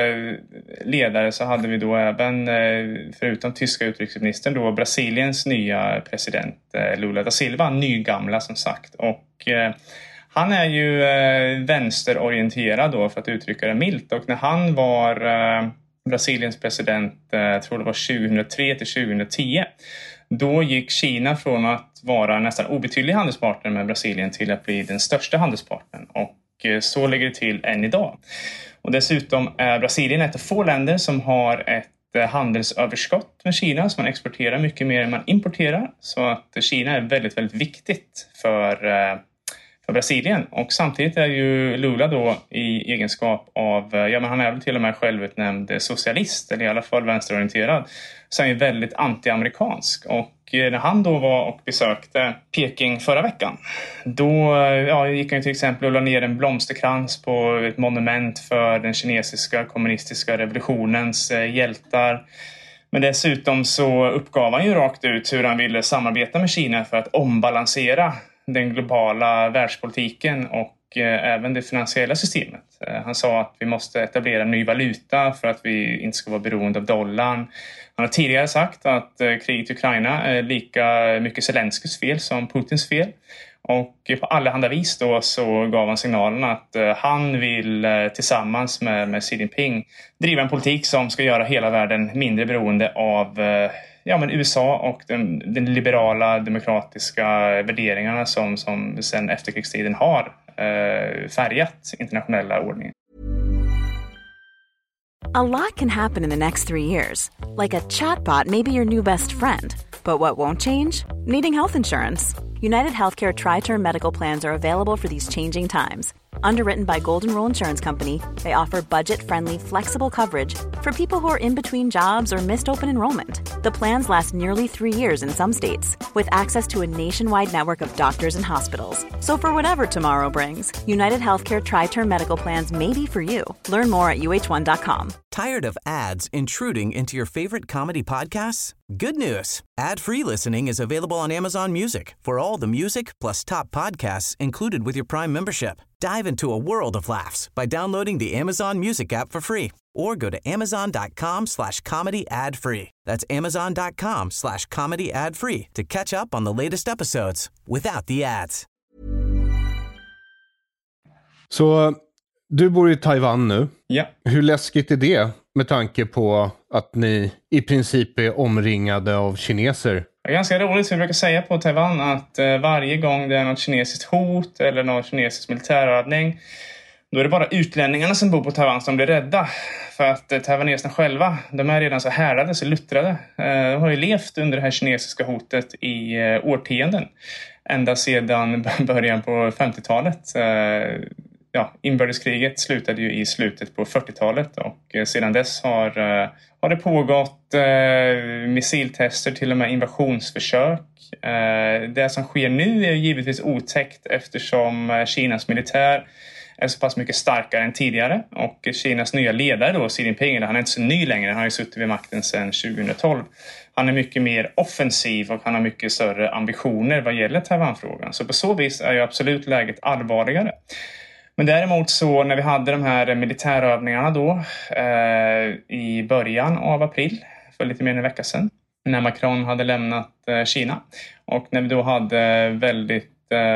ledare så hade vi då även, förutom tyska utrikesministern, då Brasiliens nya president Lula da Silva, nygamla som sagt. Och han är ju vänsterorienterad då, för att uttrycka det milt. Och när han var Brasiliens president, jag tror det var tjugohundratre till tjugohundratio, då gick Kina från att vara nästan obetydlig handelspartner med Brasilien till att bli den största handelspartnern. Och så ligger det till än idag. Och dessutom är Brasilien ett av få länder som har ett handelsöverskott med Kina, så man exporterar mycket mer än man importerar. Så att Kina är väldigt, väldigt viktigt för, för Brasilien. Och samtidigt är ju Lula då i egenskap av, ja men han är väl till och med självutnämnd socialist, eller i alla fall vänsterorienterad, så är han ju väldigt anti-amerikansk. Och när han då var och besökte Peking förra veckan, då ja, gick han till exempel och la ner en blomsterkrans på ett monument för den kinesiska kommunistiska revolutionens hjältar. Men dessutom så uppgav han ju rakt ut hur han ville samarbeta med Kina för att ombalansera den globala världspolitiken och även det finansiella systemet. Han sa att vi måste etablera en ny valuta för att vi inte ska vara beroende av dollarn. Han har tidigare sagt att kriget i Ukraina är lika mycket Zelenskys fel som Putins fel. Och på allehanda vis då så gav han signalen att han vill tillsammans med, med Xi Jinping driva en politik som ska göra hela världen mindre beroende av ja, men U S A och den, den liberala demokratiska värderingarna som, som sedan efterkrigstiden har eh, färgat internationella ordningen. A lot can happen in the next three years. Like a chatbot may be your new best friend. But what won't change? Needing health insurance. United Healthcare Tri-Term Medical Plans are available for these changing times. Underwritten by Golden Rule Insurance Company, they offer budget-friendly, flexible coverage for people who are in between jobs or missed open enrollment. The plans last nearly three years in some states, with access to a nationwide network of doctors and hospitals. So for whatever tomorrow brings, United Healthcare Tri-Term Medical Plans may be for you. Learn more at U H one dot com. Tired of ads intruding into your favorite comedy podcasts? Good news. Ad-free listening is available on Amazon Music for all the music plus top podcasts included with your Prime membership. Dive into a world of laughs by downloading the Amazon Music app for free or go to amazon.com slash comedy ad free. That's amazon.com slash comedy ad free to catch up on the latest episodes without the ads. Så du bor i Taiwan nu. Ja. Hur läskigt är det med tanke på att ni i princip är omringade av kineser? Det är ganska roligt, vi brukar säga på Taiwan att eh, varje gång det är något kinesiskt hot eller någon kinesisk militärövning, då är det bara utlänningarna som bor på Taiwan som blir rädda. För att eh, taiwaneserna själva, de är redan så härdade, så luttrade. Eh, de har ju levt under det här kinesiska hotet i eh, årtionden. ända sedan början på femtiotalet. Ja, inbördeskriget slutade ju i slutet på fyrtiotalet och sedan dess har, har det pågått eh, missiltester, till och med invasionsförsök. Eh, det som sker nu är givetvis otäckt eftersom Kinas militär är så pass mycket starkare än tidigare och Kinas nya ledare då, Xi Jinping, han är inte så ny längre, han har ju suttit vid makten sedan tjugohundratolv. Han är mycket mer offensiv och han har mycket större ambitioner vad gäller Taiwanfrågan. Så på så vis är ju absolut läget allvarligare. Men däremot så när vi hade de här militärövningarna då eh, i början av april, för lite mer än en vecka sedan, när Macron hade lämnat eh, Kina och när vi då hade väldigt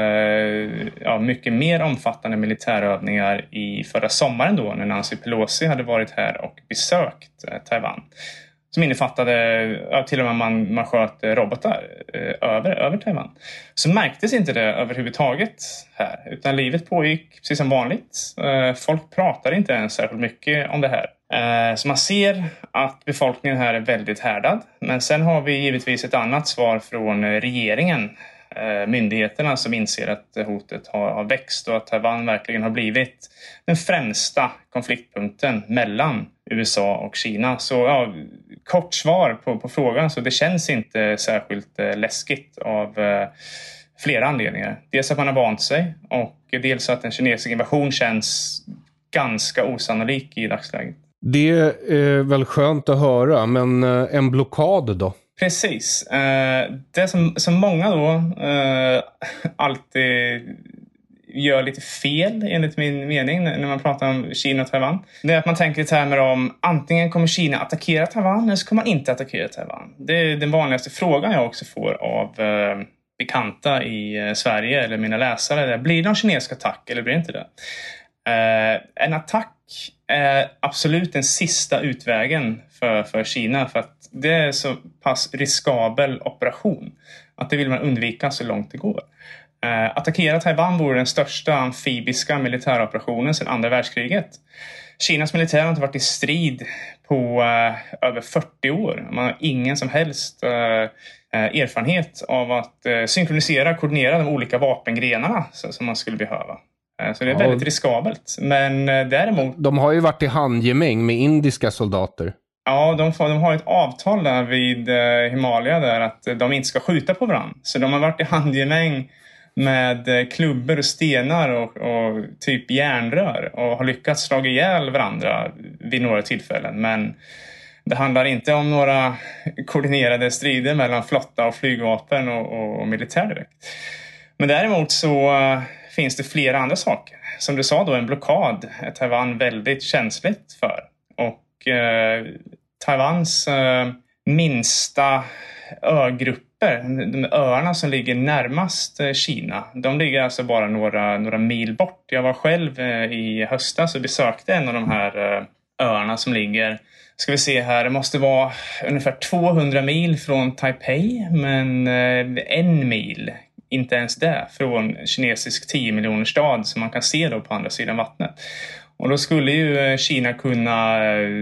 eh, ja, mycket mer omfattande militärövningar i förra sommaren då när Nancy Pelosi hade varit här och besökt eh, Taiwan. Som innefattade, ja, till och med man, man sköt robotar eh, över, över Taiwan. Så märktes inte det överhuvudtaget här. Utan livet pågick precis som vanligt. Eh, folk pratade inte ens särskilt mycket om det här. Eh, så man ser att befolkningen här är väldigt härdad. Men sen har vi givetvis ett annat svar från regeringen. Eh, myndigheterna som inser att hotet har, har växt och att Taiwan verkligen har blivit den främsta konfliktpunkten mellan U S A och Kina. Så ja, kort svar på, på frågan, så det känns inte särskilt eh, läskigt av eh, flera anledningar. Dels att man har vant sig och dels att en kinesisk invasion känns ganska osannolik i dagsläget. Det är väl skönt att höra, men eh, en blockad då? Precis. Eh, det som, som många då eh, alltid gör lite fel enligt min mening när man pratar om Kina och Taiwan. Det är att man tänker i termer om antingen kommer Kina attackera Taiwan eller så kommer man inte attackera Taiwan. Det är den vanligaste frågan jag också får av eh, bekanta i eh, Sverige eller mina läsare. Där. Blir det någon kinesisk attack eller blir det inte det? Eh, en attack är absolut den sista utvägen för, för Kina, för att det är så pass riskabel operation att det vill man undvika så långt det går. Uh, attackera Taiwan vore den största amfibiska militäroperationen sedan andra världskriget. Kinas militär har inte varit i strid på uh, över fyrtio år. Man har ingen som helst uh, uh, erfarenhet av att uh, synkronisera och koordinera de olika vapengrenarna så, som man skulle behöva. Uh, så det är ja. väldigt riskabelt. Men uh, däremot... De har ju varit i handgemäng med indiska soldater. Ja, de, får, de har ett avtal där vid uh, Himalaya där att de inte ska skjuta på varandra. Så de har varit i handgemäng med klubbor och stenar och, och typ järnrör och har lyckats slå ihjäl varandra vid några tillfällen. Men det handlar inte om några koordinerade strider mellan flotta och flygvapen och, och militär direkt. Men däremot så uh, finns det flera andra saker. Som du sa då, en blockad är Taiwan väldigt känsligt för. Och uh, Taiwans uh, minsta ögrupp, de öarna som ligger närmast Kina, de ligger alltså bara några, några mil bort. Jag var själv i höstas och besökte en av de här öarna som ligger, ska vi se här, det måste vara ungefär tvåhundra mil från Taipei, men en mil, inte ens det, från kinesisk tio miljoner stad som man kan se då på andra sidan vattnet. Och då skulle ju Kina kunna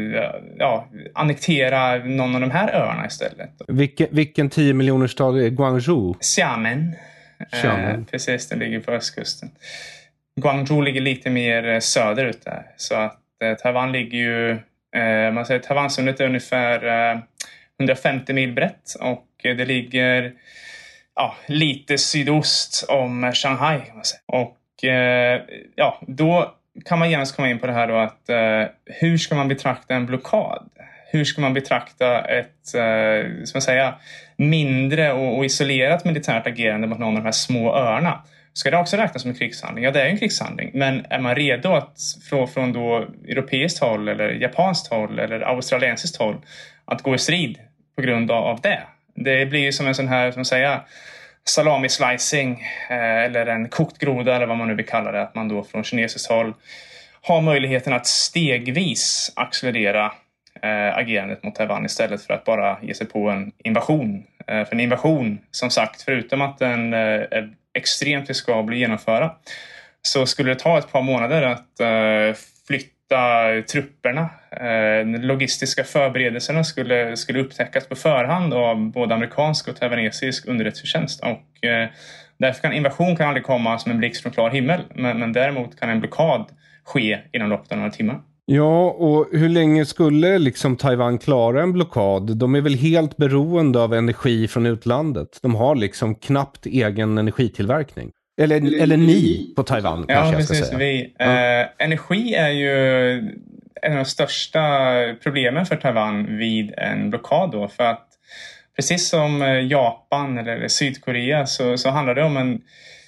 ja, annektera någon av de här öarna istället. Vilken, vilken tio miljoner stad är det? Guangzhou? Xiamen. Xiamen. Eh, precis, den ligger på östkusten. Guangzhou ligger lite mer söderut där. Så att eh, Taiwan ligger ju... Eh, man säger Taiwansundet är ungefär eh, hundrafemtio mil brett. Och eh, det ligger ja, lite sydost om Shanghai, kan man säga. Och eh, ja, då... kan man genast komma in på det här då att eh, hur ska man betrakta en blockad? Hur ska man betrakta ett eh, ska man säga, mindre och, och isolerat militärt agerande mot någon av de här små öarna? Ska det också räknas som en krigshandling? Ja, det är en krigshandling. Men är man redo att från, från då europeiskt håll eller japanskt håll eller australiensiskt håll att gå i strid på grund av, av det? Det blir ju som en sån här, som man säger, salami-slicing eh, eller en kokt groda eller vad man nu vill kalla det. Att man då från kinesiskt håll har möjligheten att stegvis accelerera eh, agerandet mot Taiwan istället för att bara ge sig på en invasion. Eh, för en invasion, som sagt, förutom att den eh, är extremt riskabel att genomföra, så skulle det ta ett par månader att eh, flytta trupperna. Eh, de logistiska förberedelserna skulle, skulle upptäckas på förhand av både amerikansk och taiwanesisk underrättelsetjänst. Och eh, Därför kan invasion kan aldrig komma som en blixt från klar himmel. Men, men däremot kan en blockad ske inom loppet av några timmar. Ja, och hur länge skulle liksom Taiwan klara en blockad? De är väl helt beroende av energi från utlandet. De har liksom knappt egen energitillverkning. Eller, eller, eller ni på Taiwan, ja, kanske jag precis, ska säga. Vi. Ja. Eh, energi är ju en av de största problemen för Taiwan vid en blockad då. För att precis som Japan eller Sydkorea så, så handlar det om en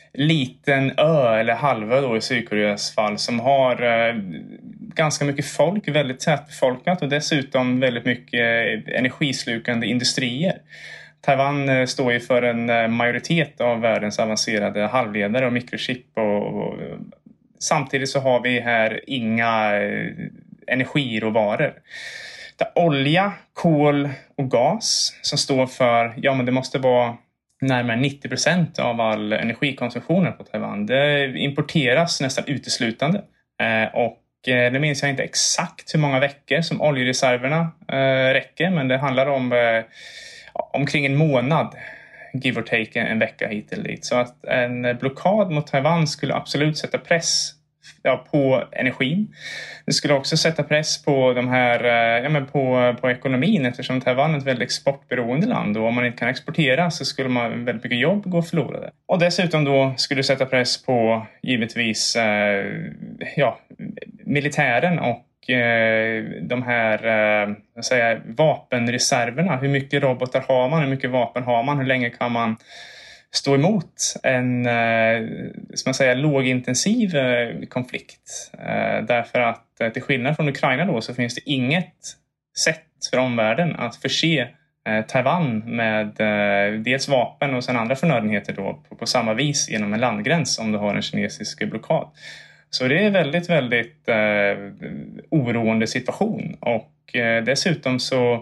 liten ö eller halvö då i Sydkoreas fall som har eh, ganska mycket folk, väldigt tätbefolkat och dessutom väldigt mycket energislukande industrier. Taiwan eh, står ju för en eh, majoritet av världens avancerade halvledare och mikrochip och, och samtidigt så har vi här inga eh, energiråvaror. Det är olja, kol och gas som står för, ja men det måste vara närmare nittio procent av all energikonsumtion på Taiwan. Det importeras nästan uteslutande. Eh, och eh, det minns jag inte exakt hur många veckor som oljereserverna eh, räcker. Men det handlar om eh, omkring en månad, give or take en vecka hit eller dit. Så att en blockad mot Taiwan skulle absolut sätta press ja, på energin. Det skulle också sätta press på de här ja, men på, på ekonomin eftersom Taiwan är ett väldigt exportberoende land och om man inte kan exportera så skulle man väldigt mycket jobb gå förlorade. Och dessutom då skulle det sätta press på givetvis eh, ja, militären och eh, de här eh, jag säger, vapenreserverna. Hur mycket robotar har man? Hur mycket vapen har man? Hur länge kan man stå emot en eh, ska man säga, lågintensiv eh, konflikt. Eh, därför att eh, till skillnad från Ukraina då så finns det inget sätt för omvärlden att förse eh, Taiwan med eh, dels vapen och sen andra förnödenheter då på, på samma vis genom en landgräns om du har en kinesisk blockad. Så det är väldigt, väldigt eh, oroande situation och eh, dessutom så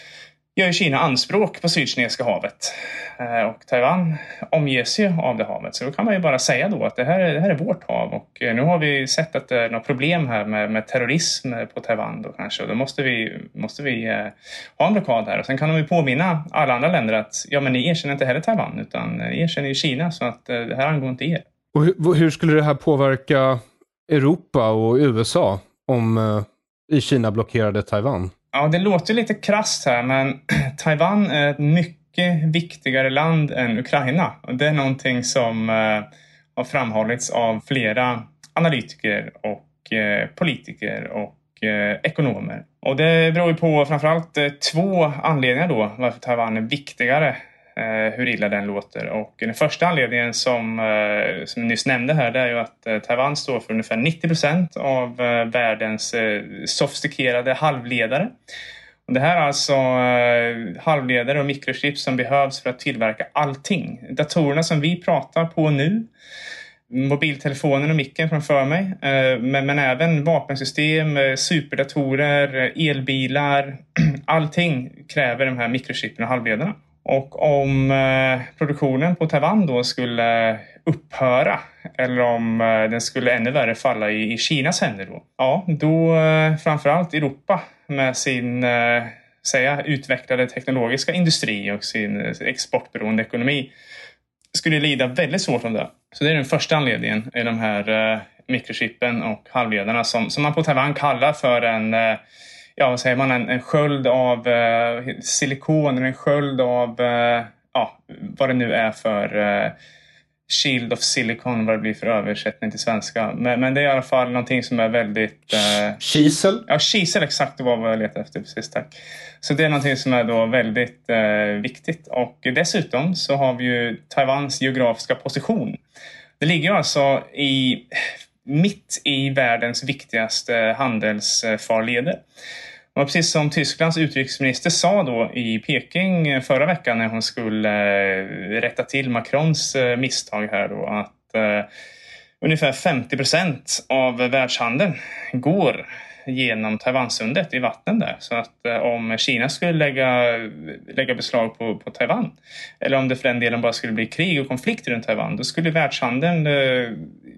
gör Kina anspråk på Sydkinesiska havet. Och Taiwan omges ju av det havet. Så då kan man ju bara säga då att det här är, det här är vårt hav. Och nu har vi sett att det är något problem här med, med terrorism på Taiwan då kanske. Och då måste vi, måste vi eh, ha en blockad här. Och sen kan de ju påminna alla andra länder att ja, men ni erkänner inte heller Taiwan utan ni erkänner ju Kina. Så att eh, det här angår inte er. Och hur, hur skulle det här påverka Europa och U S A om eh, Kina blockerade Taiwan? Ja, det låter lite krasst här, men Taiwan är ett mycket viktigare land än Ukraina. Och det är någonting som eh, har framhållits av flera analytiker och eh, politiker och eh, ekonomer. Och det beror ju på framförallt eh, två anledningar då varför Taiwan är viktigare, eh, hur illa den låter. Och den första anledningen som, eh, som jag nyss nämnde här, det är ju att eh, Taiwan står för ungefär nittio procent av eh, världens eh, sofistikerade halvledare. Och det här är alltså eh, halvledare och mikrochips som behövs för att tillverka allting. Datorerna som vi pratar på nu, mobiltelefonen och micken framför mig, eh, men, men även vapensystem, eh, superdatorer, elbilar, allting kräver de här mikrochippen och halvledarna. Och om eh, produktionen på Taiwan då skulle upphöra eller om eh, den skulle ännu värre falla i, i Kinas händer då. Ja, då eh, framförallt Europa med sin eh, säga, utvecklade teknologiska industri och sin eh, exportberoende ekonomi skulle lida väldigt svårt om det. Så det är den första anledningen i de här eh, mikrochippen och halvledarna som, som man på Taiwan kallar för en eh, ja, vad säger man, en, en sköld av eh, silikon eller en sköld av eh, ja, vad det nu är för eh, shield of silicon, vad det blir för översättning till svenska. Men, men det är i alla fall någonting som är väldigt... Eh, kisel? Ja, kisel exakt vad jag letar efter, precis, tack. Så det är någonting som är då väldigt eh, viktigt. Och dessutom så har vi ju Taiwans geografiska position. Det ligger alltså i... mitt i världens viktigaste handelsfarleder. Och precis som Tysklands utrikesminister sa då i Peking förra veckan när hon skulle rätta till Macrons misstag här då, att eh, ungefär femtio procent av världshandeln går genom Taiwansundet i vattnen där. Så att eh, om Kina skulle lägga, lägga beslag på, på Taiwan eller om det för den delen bara skulle bli krig och konflikter runt Taiwan, då skulle världshandeln eh,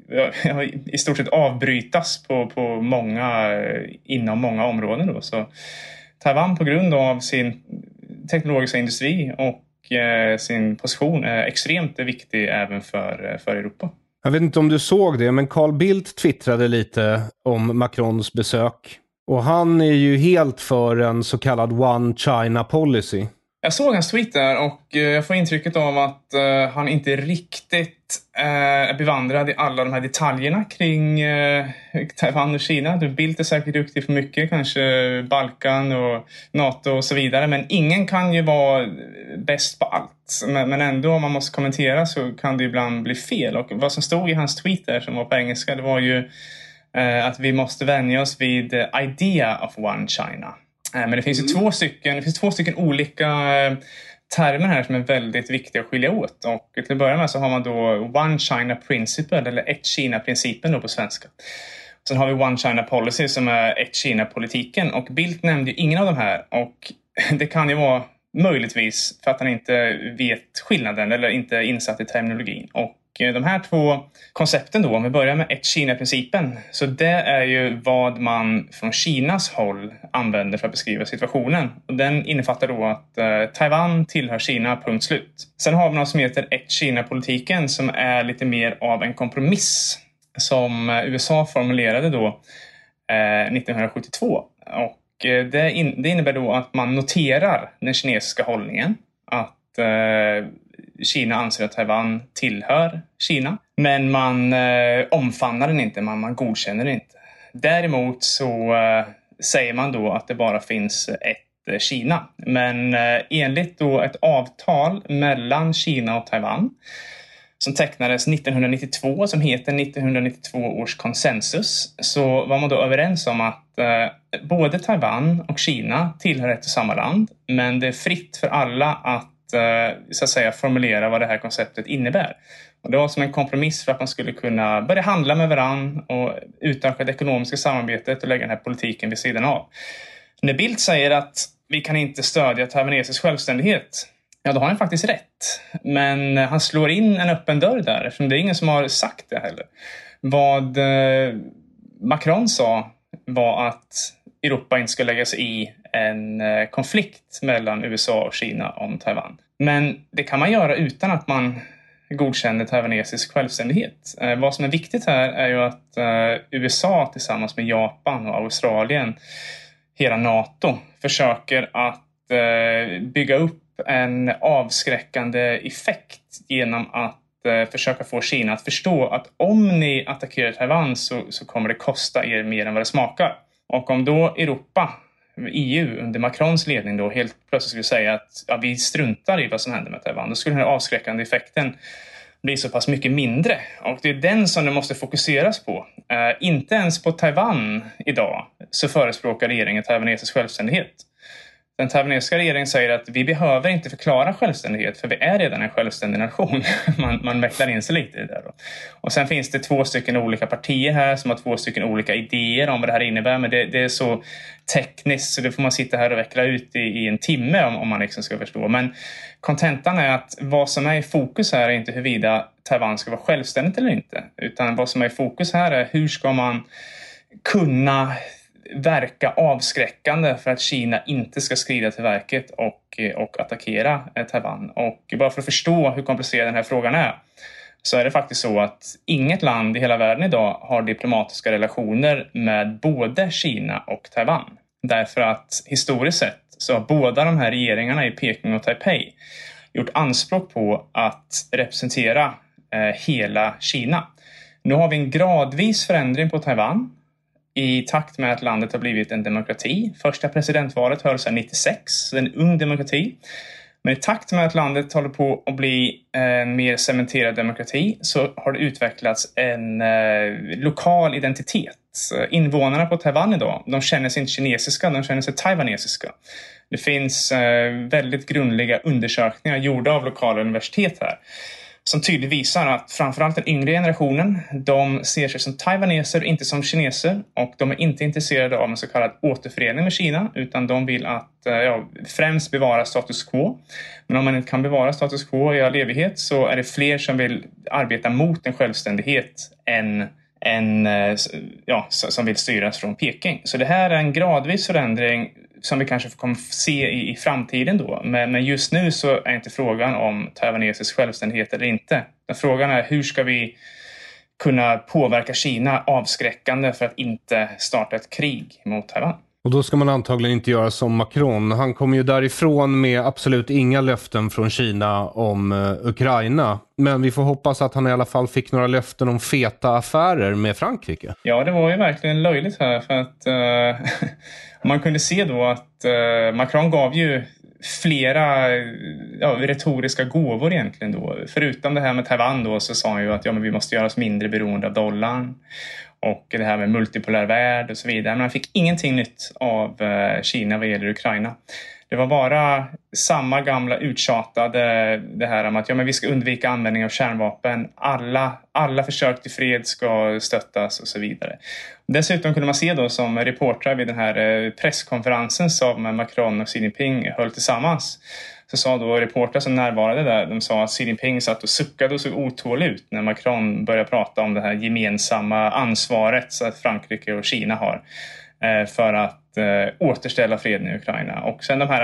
ja, i stort sett avbrytas på, på många, inom många områden då. Så Taiwan på grund av sin teknologiska industri och sin position är extremt viktig även för, för Europa. Jag vet inte om du såg det, men Carl Bildt twittrade lite om Macrons besök. Och han är ju helt för en så kallad One China policy. Jag såg hans tweet där och jag får intrycket av att uh, han inte riktigt uh, är bevandrad i alla de här detaljerna kring uh, Taiwan och Kina. Bildt är säkert duktig för mycket, kanske Balkan och NATO och så vidare. Men ingen kan ju vara bäst på allt. Men, men ändå om man måste kommentera så kan det ibland bli fel. Och vad som stod i hans tweet där som var på engelska, det var ju uh, att vi måste vänja oss vid the idea of One China. Men det finns ju två stycken, det finns två stycken olika termer här som är väldigt viktiga att skilja åt. Och till att börja med så har man då One China Principle, eller ett Kina-principen då på svenska. Sen har vi One China Policy som är ett Kina-politiken. Och Bildt nämnde ju ingen av de här. Och det kan ju vara möjligtvis för att han inte vet skillnaden eller inte är insatt i terminologin. Och de här två koncepten då, om vi börjar med ett Kina-principen, så det är ju vad man från Kinas håll använder för att beskriva situationen. Och den innefattar då att eh, Taiwan tillhör Kina, punkt slut. Sen har vi något som heter ett Kina-politiken som är lite mer av en kompromiss som U S A formulerade då eh, nittonhundrasjuttiotvå. Och eh, det, in, det innebär då att man noterar den kinesiska hållningen, att eh, Kina anser att Taiwan tillhör Kina. Men man eh, omfamnar den inte, man, man godkänner den inte. Däremot så eh, säger man då att det bara finns ett eh, Kina. Men eh, enligt då ett avtal mellan Kina och Taiwan som tecknades nittonhundranittiotvå, som heter nittonhundranittiotvå års konsensus, så var man då överens om att eh, både Taiwan och Kina tillhör ett och samma land. Men det är fritt för alla att så att säga formulera vad det här konceptet innebär. Och det var som en kompromiss för att man skulle kunna börja handla med varann och utöka det ekonomiska samarbetet och lägga den här politiken vid sidan av. När Bildt säger att vi kan inte stödja taiwanesisk självständighet, ja då har han faktiskt rätt. Men han slår in en öppen dörr där, eftersom det är ingen som har sagt det heller. Vad Macron sa var att Europa inte ska lägga sig i en konflikt mellan U S A och Kina om Taiwan. Men det kan man göra utan att man godkänner taiwanesisk självständighet. Eh, vad som är viktigt här är ju att eh, U S A tillsammans med Japan och Australien, hela NATO, försöker att eh, bygga upp en avskräckande effekt genom att eh, försöka få Kina att förstå att om ni attackerar Taiwan så, så kommer det kosta er mer än vad det smakar. Och om då Europa, E U under Macrons ledning då helt plötsligt skulle säga att ja, vi struntar i vad som händer med Taiwan, då skulle den här avskräckande effekten bli så pass mycket mindre. Och det är den som det måste fokuseras på. Eh, inte ens på Taiwan idag så förespråkar regeringen taiwanesisk självständighet. Den taiwanesiska regeringen säger att vi behöver inte förklara självständighet för vi är redan en självständig nation. man, man mäktar in sig lite i det där då. Och sen finns det två stycken olika partier här som har två stycken olika idéer om vad det här innebär. Men det, det är så tekniskt så det får man sitta här och veckla ut i, i en timme om, om man liksom ska förstå. Men kontentan är att vad som är i fokus här är inte huruvida Taiwan ska vara självständigt eller inte. Utan vad som är i fokus här är hur ska man kunna verka avskräckande för att Kina inte ska skrida till verket och, och attackera Taiwan. Och bara för att förstå hur komplicerad den här frågan är så är det faktiskt så att inget land i hela världen idag har diplomatiska relationer med både Kina och Taiwan. Därför att historiskt sett så har båda de här regeringarna i Peking och Taipei gjort anspråk på att representera eh, hela Kina. Nu har vi en gradvis förändring på Taiwan i takt med att landet har blivit en demokrati. Första presidentvalet hölls sedan nittiosex, en ung demokrati. Men i takt med att landet håller på att bli en mer cementerad demokrati så har det utvecklats en eh, lokal identitet. Invånarna på Taiwan idag, de känner sig inte kinesiska, de känner sig taiwanesiska. Det finns eh, väldigt grundliga undersökningar gjorda av lokala universitet här som tydligt visar att framförallt den yngre generationen, de ser sig som taiwaneser och inte som kineser. Och de är inte intresserade av en så kallad återförening med Kina, utan de vill att ja, främst bevara status quo. Men om man inte kan bevara status quo i all evighet så är det fler som vill arbeta mot en självständighet än, än ja, som vill styras från Peking. Så det här är en gradvis förändring som vi kanske kommer se i, i framtiden då. Men, men just nu så är inte frågan om taiwanesisk självständighet eller inte. Den frågan är hur ska vi kunna påverka Kina avskräckande för att inte starta ett krig mot Taiwan. Och då ska man antagligen inte göra som Macron. Han kom ju därifrån med absolut inga löften från Kina om uh, Ukraina. Men vi får hoppas att han i alla fall fick några löften om feta affärer med Frankrike. Ja, det var ju verkligen löjligt här för att uh, man kunde se då att uh, Macron gav ju flera ja, retoriska gåvor egentligen då. Förutom det här med Taiwan då så sa han ju att ja, men vi måste göra oss mindre beroende av dollarn. Och det här med multipolär värld och så vidare. Men han fick ingenting nytt av eh, Kina vad gäller Ukraina. Det var bara samma gamla uttjatade det här om att ja, men vi ska undvika användning av kärnvapen. Alla, alla försök till fred ska stöttas och så vidare. Dessutom kunde man se då som reportrar vid den här presskonferensen som Macron och Xi Jinping höll tillsammans. Så sa då reportrar som närvarade där, de sa att Xi Jinping satt och suckade och såg otålig ut när Macron började prata om det här gemensamma ansvaret så att Frankrike och Kina har för att eh, återställa freden i Ukraina. Och sen de här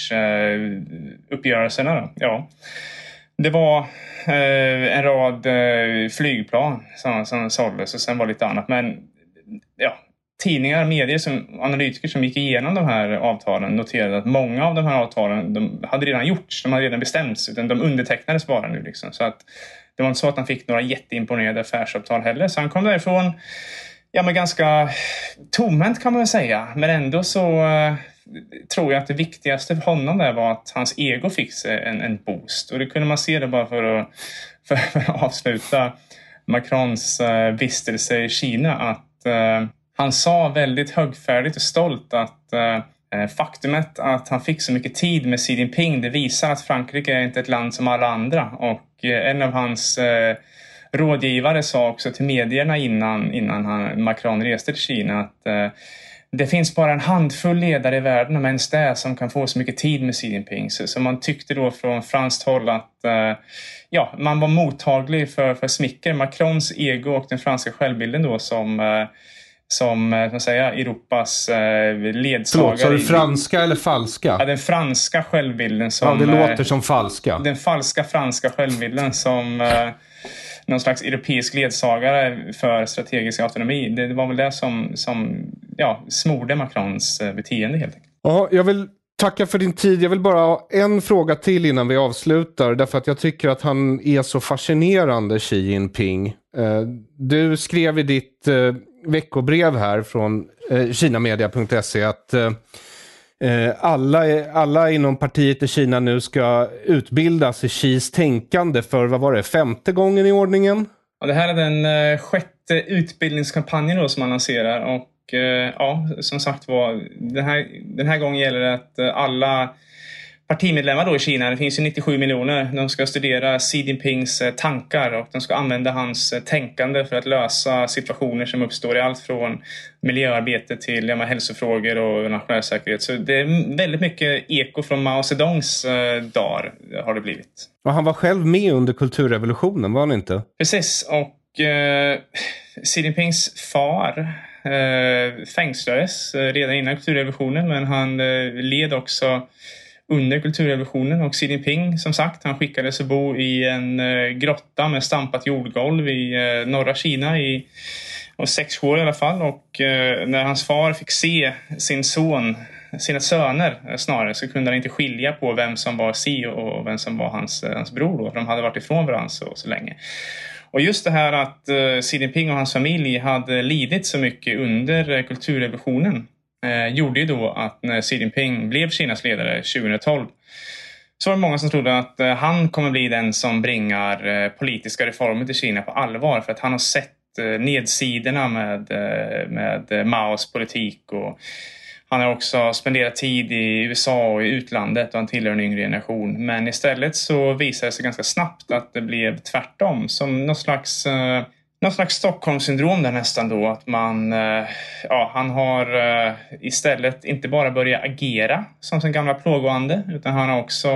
affärsuppgörelserna eh, då, ja. Det var eh, en rad eh, flygplan som, som såldes och sen var lite annat. Men ja, tidningar, medier, som, analytiker som gick igenom de här avtalen noterade att många av de här avtalen de hade redan gjorts, de hade redan bestämts, utan de undertecknades bara nu liksom. Så att det var inte så att han fick några jätteimponerade affärsavtal heller. Så han kom därifrån ja, men ganska tomhänt kan man väl säga. Men ändå så uh, tror jag att det viktigaste för honom där var att hans ego fick en, en boost. Och det kunde man se det bara för att, för, för att avsluta Macrons uh, vistelse i Kina. Att uh, han sa väldigt högfärdigt och stolt att uh, faktumet att han fick så mycket tid med Xi Jinping, det visar att Frankrike är inte ett land som alla andra. Och uh, en av hans... Uh, rådgivare sa också till medierna innan, innan han, Macron reste till Kina att eh, det finns bara en handfull ledare i världen, om ens det, som kan få så mycket tid med Xi Jinping. Så, så man tyckte då från franskt håll att eh, ja, man var mottaglig för, för smicker. Macrons ego och den franska självbilden då som... Eh, som man säger, Europas eh, ledsagare. Förlåt, så är det franska eller falska? Ja, den franska självbilden som... Ja, det låter som falska. Den falska franska självbilden som... Eh, någon slags europeisk ledsagare för strategisk autonomi. Det var väl det som, som ja, smorde Macrons beteende helt enkelt. Ja, jag vill tacka för din tid. Jag vill bara ha en fråga till innan vi avslutar. Därför att jag tycker att han är så fascinerande, Xi Jinping. Du skrev i ditt veckobrev här från kinamedia punkt se att alla, alla inom partiet i Kina nu ska utbildas i Xis tänkande för, vad var det, femte gången i ordningen? Ja, det här är den sjätte utbildningskampanjen då som man lanserar. Och ja, som sagt var, den här, den här gången gäller det att alla partimedlemmar då i Kina, det finns ju nittiosju miljoner, de ska studera Xi Jinpings tankar och de ska använda hans tänkande för att lösa situationer som uppstår i allt från miljöarbete till ja, hälsofrågor och nationell säkerhet. Så det är väldigt mycket eko från Mao Zedongs eh, dagar har det blivit. Och han var själv med under kulturrevolutionen, var han inte? Precis, och eh, Xi Jinpings far eh, fängslades eh, redan innan kulturrevolutionen, men han eh, led också under kulturrevolutionen. Och Xi Jinping, som sagt, han skickades att bo i en eh, grotta med stampat jordgolv i eh, norra Kina i och sex år i alla fall. Och eh, när hans far fick se sin son, sina söner eh, snarare, så kunde han inte skilja på vem som var Xi och vem som var hans, eh, hans bror då, för de hade varit ifrån varandra så, så länge. Och just det här att eh, Xi Jinping och hans familj hade lidit så mycket under eh, kulturrevolutionen eh, gjorde ju då att när Xi Jinping blev Kinas ledare tjugohundratolv så var det många som trodde att eh, han kommer bli den som bringar eh, politiska reformer till Kina på allvar, för att han har sett eh, nedsidorna med, eh, med Maos politik, och han har också spenderat tid i U S A och i utlandet och han tillhör en yngre generation. Men istället så visade det sig ganska snabbt att det blev tvärtom, som någon slags eh, Någon slags Stockholmssyndrom där nästan då, att man, ja, han har istället inte bara börjat agera som sin gamla plågoande, utan han har också,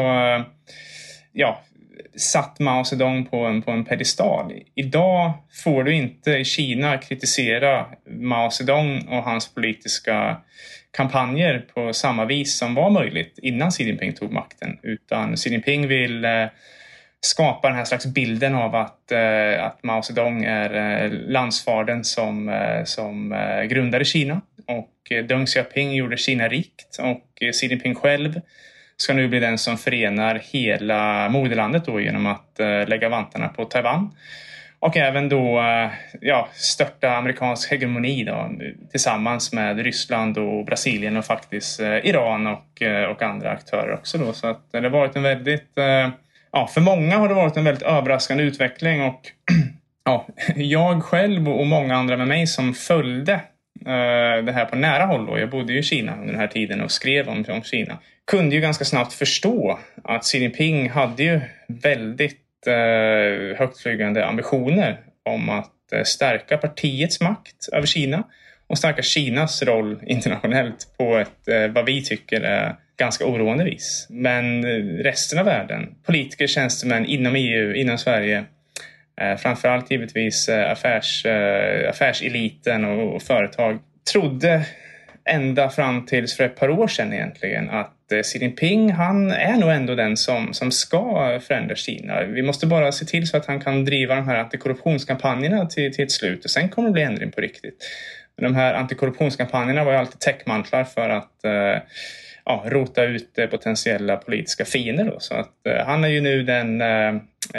ja, satt Mao Zedong på en, på en pedestal. Idag får du inte i Kina kritisera Mao Zedong och hans politiska kampanjer på samma vis som var möjligt innan Xi Jinping tog makten. Utan Xi Jinping vill eh, skapa den här slags bilden av att, eh, att Mao Zedong är eh, landsfadern som, eh, som eh, grundade Kina. Och eh, Deng Xiaoping gjorde Kina rikt, och eh, Xi Jinping själv ska nu bli den som förenar hela moderlandet då genom att eh, lägga vantarna på Taiwan. Och även då eh, ja, störta amerikansk hegemoni då, tillsammans med Ryssland och Brasilien och faktiskt eh, Iran och, eh, och andra aktörer också då. Så att det har varit en väldigt, eh, ja, för många har det varit en väldigt överraskande utveckling, och ja, jag själv och många andra med mig som följde eh, det här på nära håll då. Jag bodde ju i Kina under den här tiden och skrev om, om Kina. Kunde ju ganska snabbt förstå att Xi Jinping hade ju väldigt eh, högtflygande ambitioner om att eh, stärka partiets makt över Kina och stärka Kinas roll internationellt på ett, eh, vad vi tycker är ganska oroande vis. Men resten av världen, politiker, tjänstemän inom E U, inom Sverige, eh, framförallt givetvis eh, affärs, eh, affärseliten och, och företag, trodde ända fram tills för ett par år sedan egentligen att eh, Xi Jinping, han är nog ändå den som, som ska förändra Kina. Vi måste bara se till så att han kan driva de här antikorruptionskampanjerna till, till ett slut, och sen kommer det bli ändring på riktigt. Men de här antikorruptionskampanjerna var ju alltid täckmantlar för att eh, ja, rota ut eh, potentiella politiska fiender då. Så att eh, han är ju nu den eh,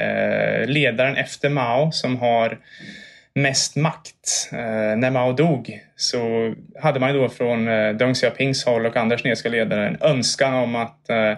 ledaren efter Mao som har mest makt. Eh, när Mao dog så hade man ju då från eh, Deng Xiaopings håll och andra kinesiska ledare en önskan om att eh,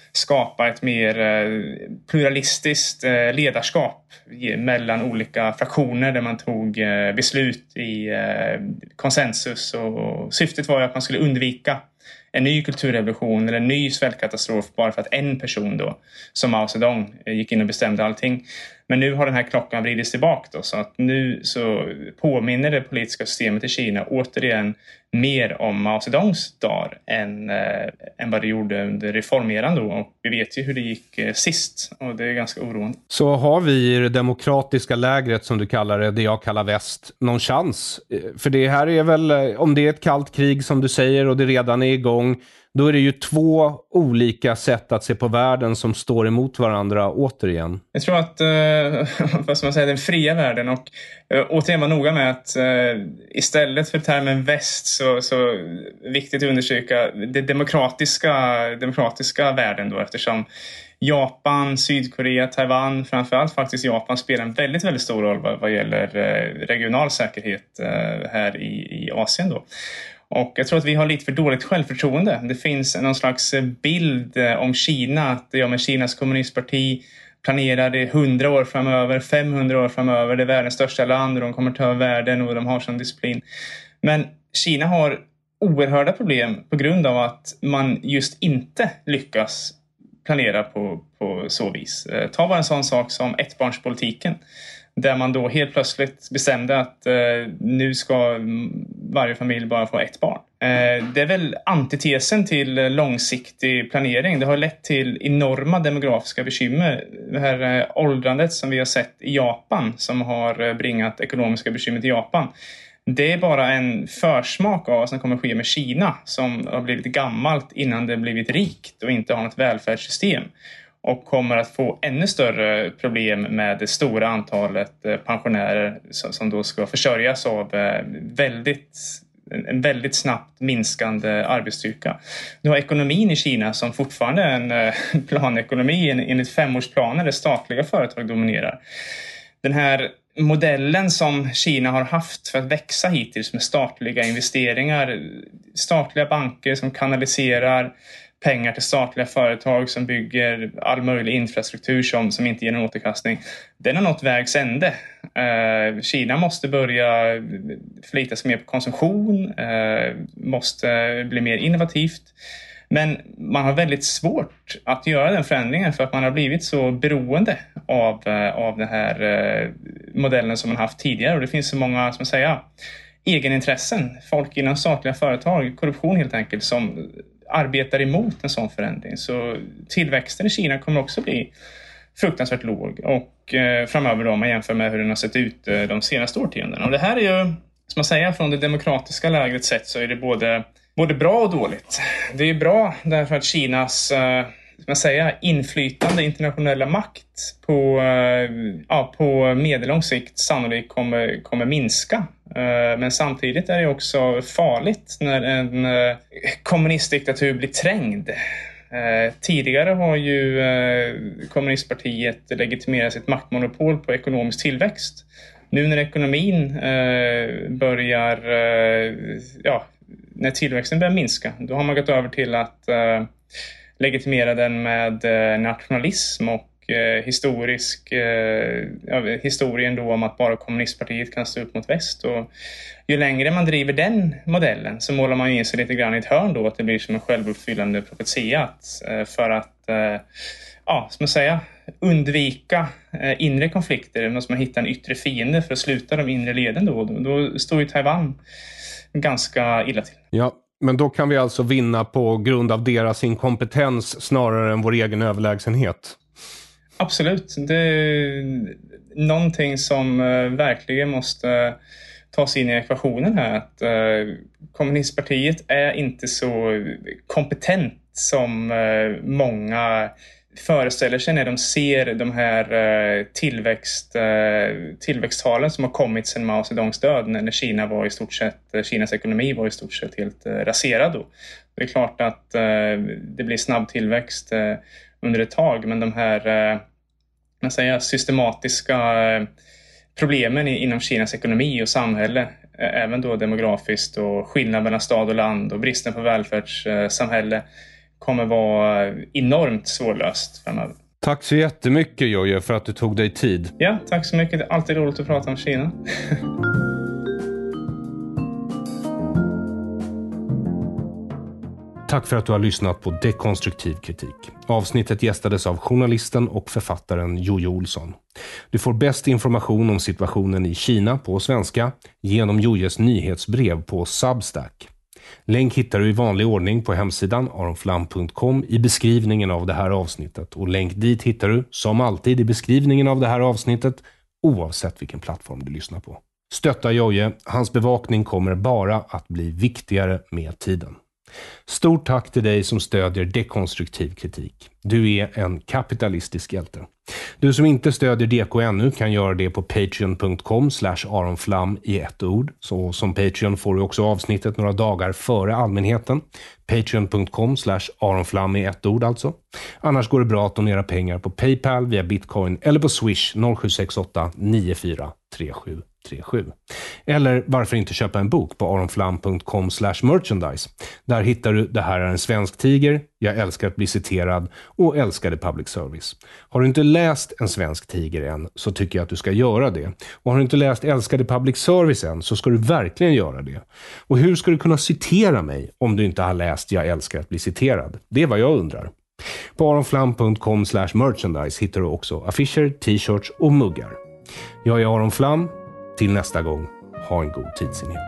skapa ett mer eh, pluralistiskt eh, ledarskap mellan olika fraktioner där man tog eh, beslut i eh, konsensus, och syftet var ju att man skulle undvika en ny kulturrevolution eller en ny svältkatastrof bara för att en person då, som Mao Zedong, gick in och bestämde allting. Men nu har den här klockan vridits tillbaka då, så att nu så påminner det politiska systemet i Kina återigen mer om Mao Zedongs dagar än, äh, än vad det gjorde under reformeran då, och vi vet ju hur det gick äh, sist, och det är ganska oroande. Så har vi i det demokratiska lägret, som du kallar det, det jag kallar väst, någon chans? För det här är väl, om det är ett kallt krig som du säger och det redan är igång, då är det ju två olika sätt att se på världen som står emot varandra återigen. Jag tror att, eh, vad ska man säga, den fria världen, och eh, återigen var noga med att eh, istället för termen väst så, så viktigt att undersöka det demokratiska, demokratiska världen då, eftersom Japan, Sydkorea, Taiwan, framförallt faktiskt Japan, spelar en väldigt, väldigt stor roll vad, vad gäller eh, regional säkerhet eh, här i, i Asien då. Och jag tror att vi har lite för dåligt självförtroende. Det finns någon slags bild om Kina, att ja, men Kinas kommunistparti planerar det hundra år framöver, femhundra år framöver. Det är världens största land och de kommer ta över världen och de har sån disciplin. Men Kina har oerhörda problem på grund av att man just inte lyckas planera på, på så vis. Ta bara en sån sak som ettbarnspolitiken. Där man då helt plötsligt bestämde att eh, nu ska varje familj bara få ett barn. Eh, det är väl antitesen till långsiktig planering. Det har lett till enorma demografiska bekymmer. Det här eh, åldrandet som vi har sett i Japan, som har bringat ekonomiska bekymmer till Japan. Det är bara en försmak av vad som kommer ske med Kina, som har blivit gammalt innan det blivit rikt och inte har något välfärdssystem. Och kommer att få ännu större problem med det stora antalet pensionärer som då ska försörjas av väldigt, en väldigt snabbt minskande arbetsstyrka. Du har ekonomin i Kina som fortfarande är en planekonomi enligt femårsplaner där statliga företag dominerar. Den här modellen som Kina har haft för att växa hittills med statliga investeringar, statliga banker som kanaliserar pengar till statliga företag som bygger all möjlig infrastruktur som, som inte ger någon återkastning. Den har nått vägs ände. Eh, Kina måste börja förlita sig mer på konsumtion, eh, måste bli mer innovativt. Men man har väldigt svårt att göra den förändringen för att man har blivit så beroende av, av den här eh, modellen som man haft tidigare. Och det finns så många, som jag säger, egenintressen, folk inom statliga företag, korruption helt enkelt, som arbetar emot en sån förändring. Så tillväxten i Kina kommer också bli fruktansvärt låg. Och eh, framöver då, om man jämför med hur den har sett ut eh, de senaste årtiondena. Och det här är ju, som man säger, från det demokratiska lägret sett så är det både både bra och dåligt. Det är bra därför att Kinas eh, man säga, inflytande internationella makt på, eh, ja, på medellång sikt sannolikt kommer, kommer minska. Eh, men samtidigt är det också farligt när en eh, kommunistdiktatur blir trängd. Eh, tidigare har ju eh, kommunistpartiet legitimerat sitt maktmonopol på ekonomisk tillväxt. Nu när ekonomin eh, börjar, eh, ja, när tillväxten börjar minska, då har man gått över till att eh, legitimera den med eh, nationalism och eh, historisk eh, ja, historien då om att bara kommunistpartiet kan stå upp mot väst. Och ju längre man driver den modellen så målar man in sig lite grann i ett hörn då, att det blir som en självuppfyllande profetia att, eh, för att eh, ja, som jag säger, undvika eh, inre konflikter måste man hitta en yttre fiende för att sluta de inre leden då. Då, då står ju Taiwan ganska illa till. Ja, men då kan vi alltså vinna på grund av deras inkompetens snarare än vår egen överlägsenhet. Absolut. Det är någonting som uh, verkligen måste uh, tas in i ekvationen här. Att uh, kommunistpartiet är inte så kompetent som uh, många föreställer sig när de ser de här uh, tillväxt, uh, tillväxttalen som har kommit sedan Mao Zedongs död, när Kina var i stort sett, Kinas ekonomi var i stort sett helt uh, raserad då. Det är klart att uh, det blir snabb tillväxt uh, under ett tag, men de här uh, man säger, systematiska uh, problemen i, inom Kinas ekonomi och samhälle, uh, även då demografiskt och skillnad mellan stad och land och bristen på välfärdssamhälle uh, kommer vara enormt svårlöst framöver. Tack så jättemycket Jojje för att du tog dig tid. Ja, tack så mycket. Det är alltid roligt att prata om Kina. Tack för att du har lyssnat på Dekonstruktiv kritik. Avsnittet gästades av journalisten och författaren Jojje Olsson. Du får bäst information om situationen i Kina på svenska genom Jojjes nyhetsbrev på Substack. Länk hittar du i vanlig ordning på hemsidan aronflam punkt com i beskrivningen av det här avsnittet. Och länk dit hittar du, som alltid, i beskrivningen av det här avsnittet, oavsett vilken plattform du lyssnar på. Stötta Jojje, hans bevakning kommer bara att bli viktigare med tiden. Stort tack till dig som stödjer dekonstruktiv kritik. Du är en kapitalistisk hjälte. Du som inte stödjer D K ännu kan göra det på patreon punkt com slash aronflam i ett ord. Så som Patreon får du också avsnittet några dagar före allmänheten. patreon punkt com slash aronflam i ett ord alltså. Annars går det bra att donera pengar på PayPal via Bitcoin eller på Swish noll sju sex åtta nio fyra tre sju tre sju. Eller varför inte köpa en bok på aronflam punkt com slash merchandise. Där hittar du Det här är en svensk tiger, Jag älskar att bli citerad och Älskade public service. Har du inte läst En svensk tiger än så tycker jag att du ska göra det. Och har du inte läst Älskade public service än så ska du verkligen göra det. Och hur ska du kunna citera mig om du inte har läst Jag älskar att bli citerad? Det är vad jag undrar. På aronflam punkt com slash merchandise hittar du också affischer, t-shirts och muggar. Jag är Aron Flam. Till nästa gång, ha en god tidsenhet.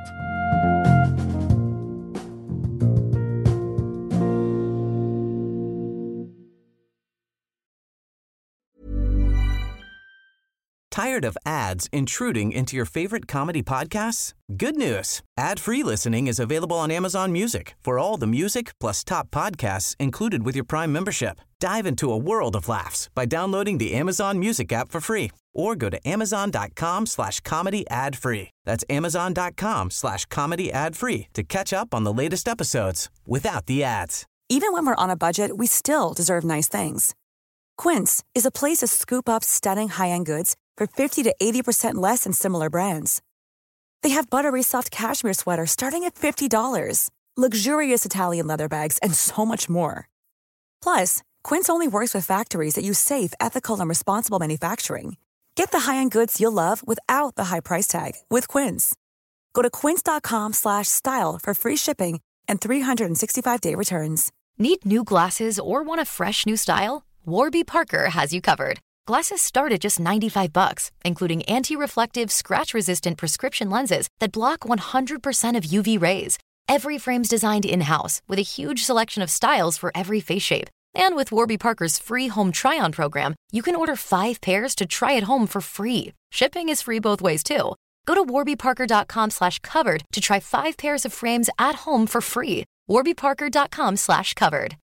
Tired of ads intruding into your favorite comedy podcasts? Good news. Ad-free listening is available on Amazon Music for all the music plus top podcasts included with your Prime membership. Dive into a world of laughs by downloading the Amazon Music app for free or go to amazon.com slash comedy ad free. That's amazon.com slash comedy ad free to catch up on the latest episodes without the ads. Even when we're on a budget, we still deserve nice things. Quince is a place to scoop up stunning high-end goods for fifty to eighty percent less than similar brands. They have buttery soft cashmere sweaters starting at fifty dollars, luxurious Italian leather bags, and so much more. Plus, Quince only works with factories that use safe, ethical, and responsible manufacturing. Get the high-end goods you'll love without the high price tag with Quince. Go to quince.com slash style for free shipping and three sixty-five day returns. Need new glasses or want a fresh new style? Warby Parker has you covered. Glasses start at just ninety-five bucks, including anti-reflective, scratch-resistant prescription lenses that block one hundred percent of U V rays. Every frame's designed in-house with a huge selection of styles for every face shape. And with Warby Parker's free home try-on program, you can order five pairs to try at home for free. Shipping is free both ways, too. Go to warbyparker.com slash covered to try five pairs of frames at home for free. warbyparker dot com slash covered.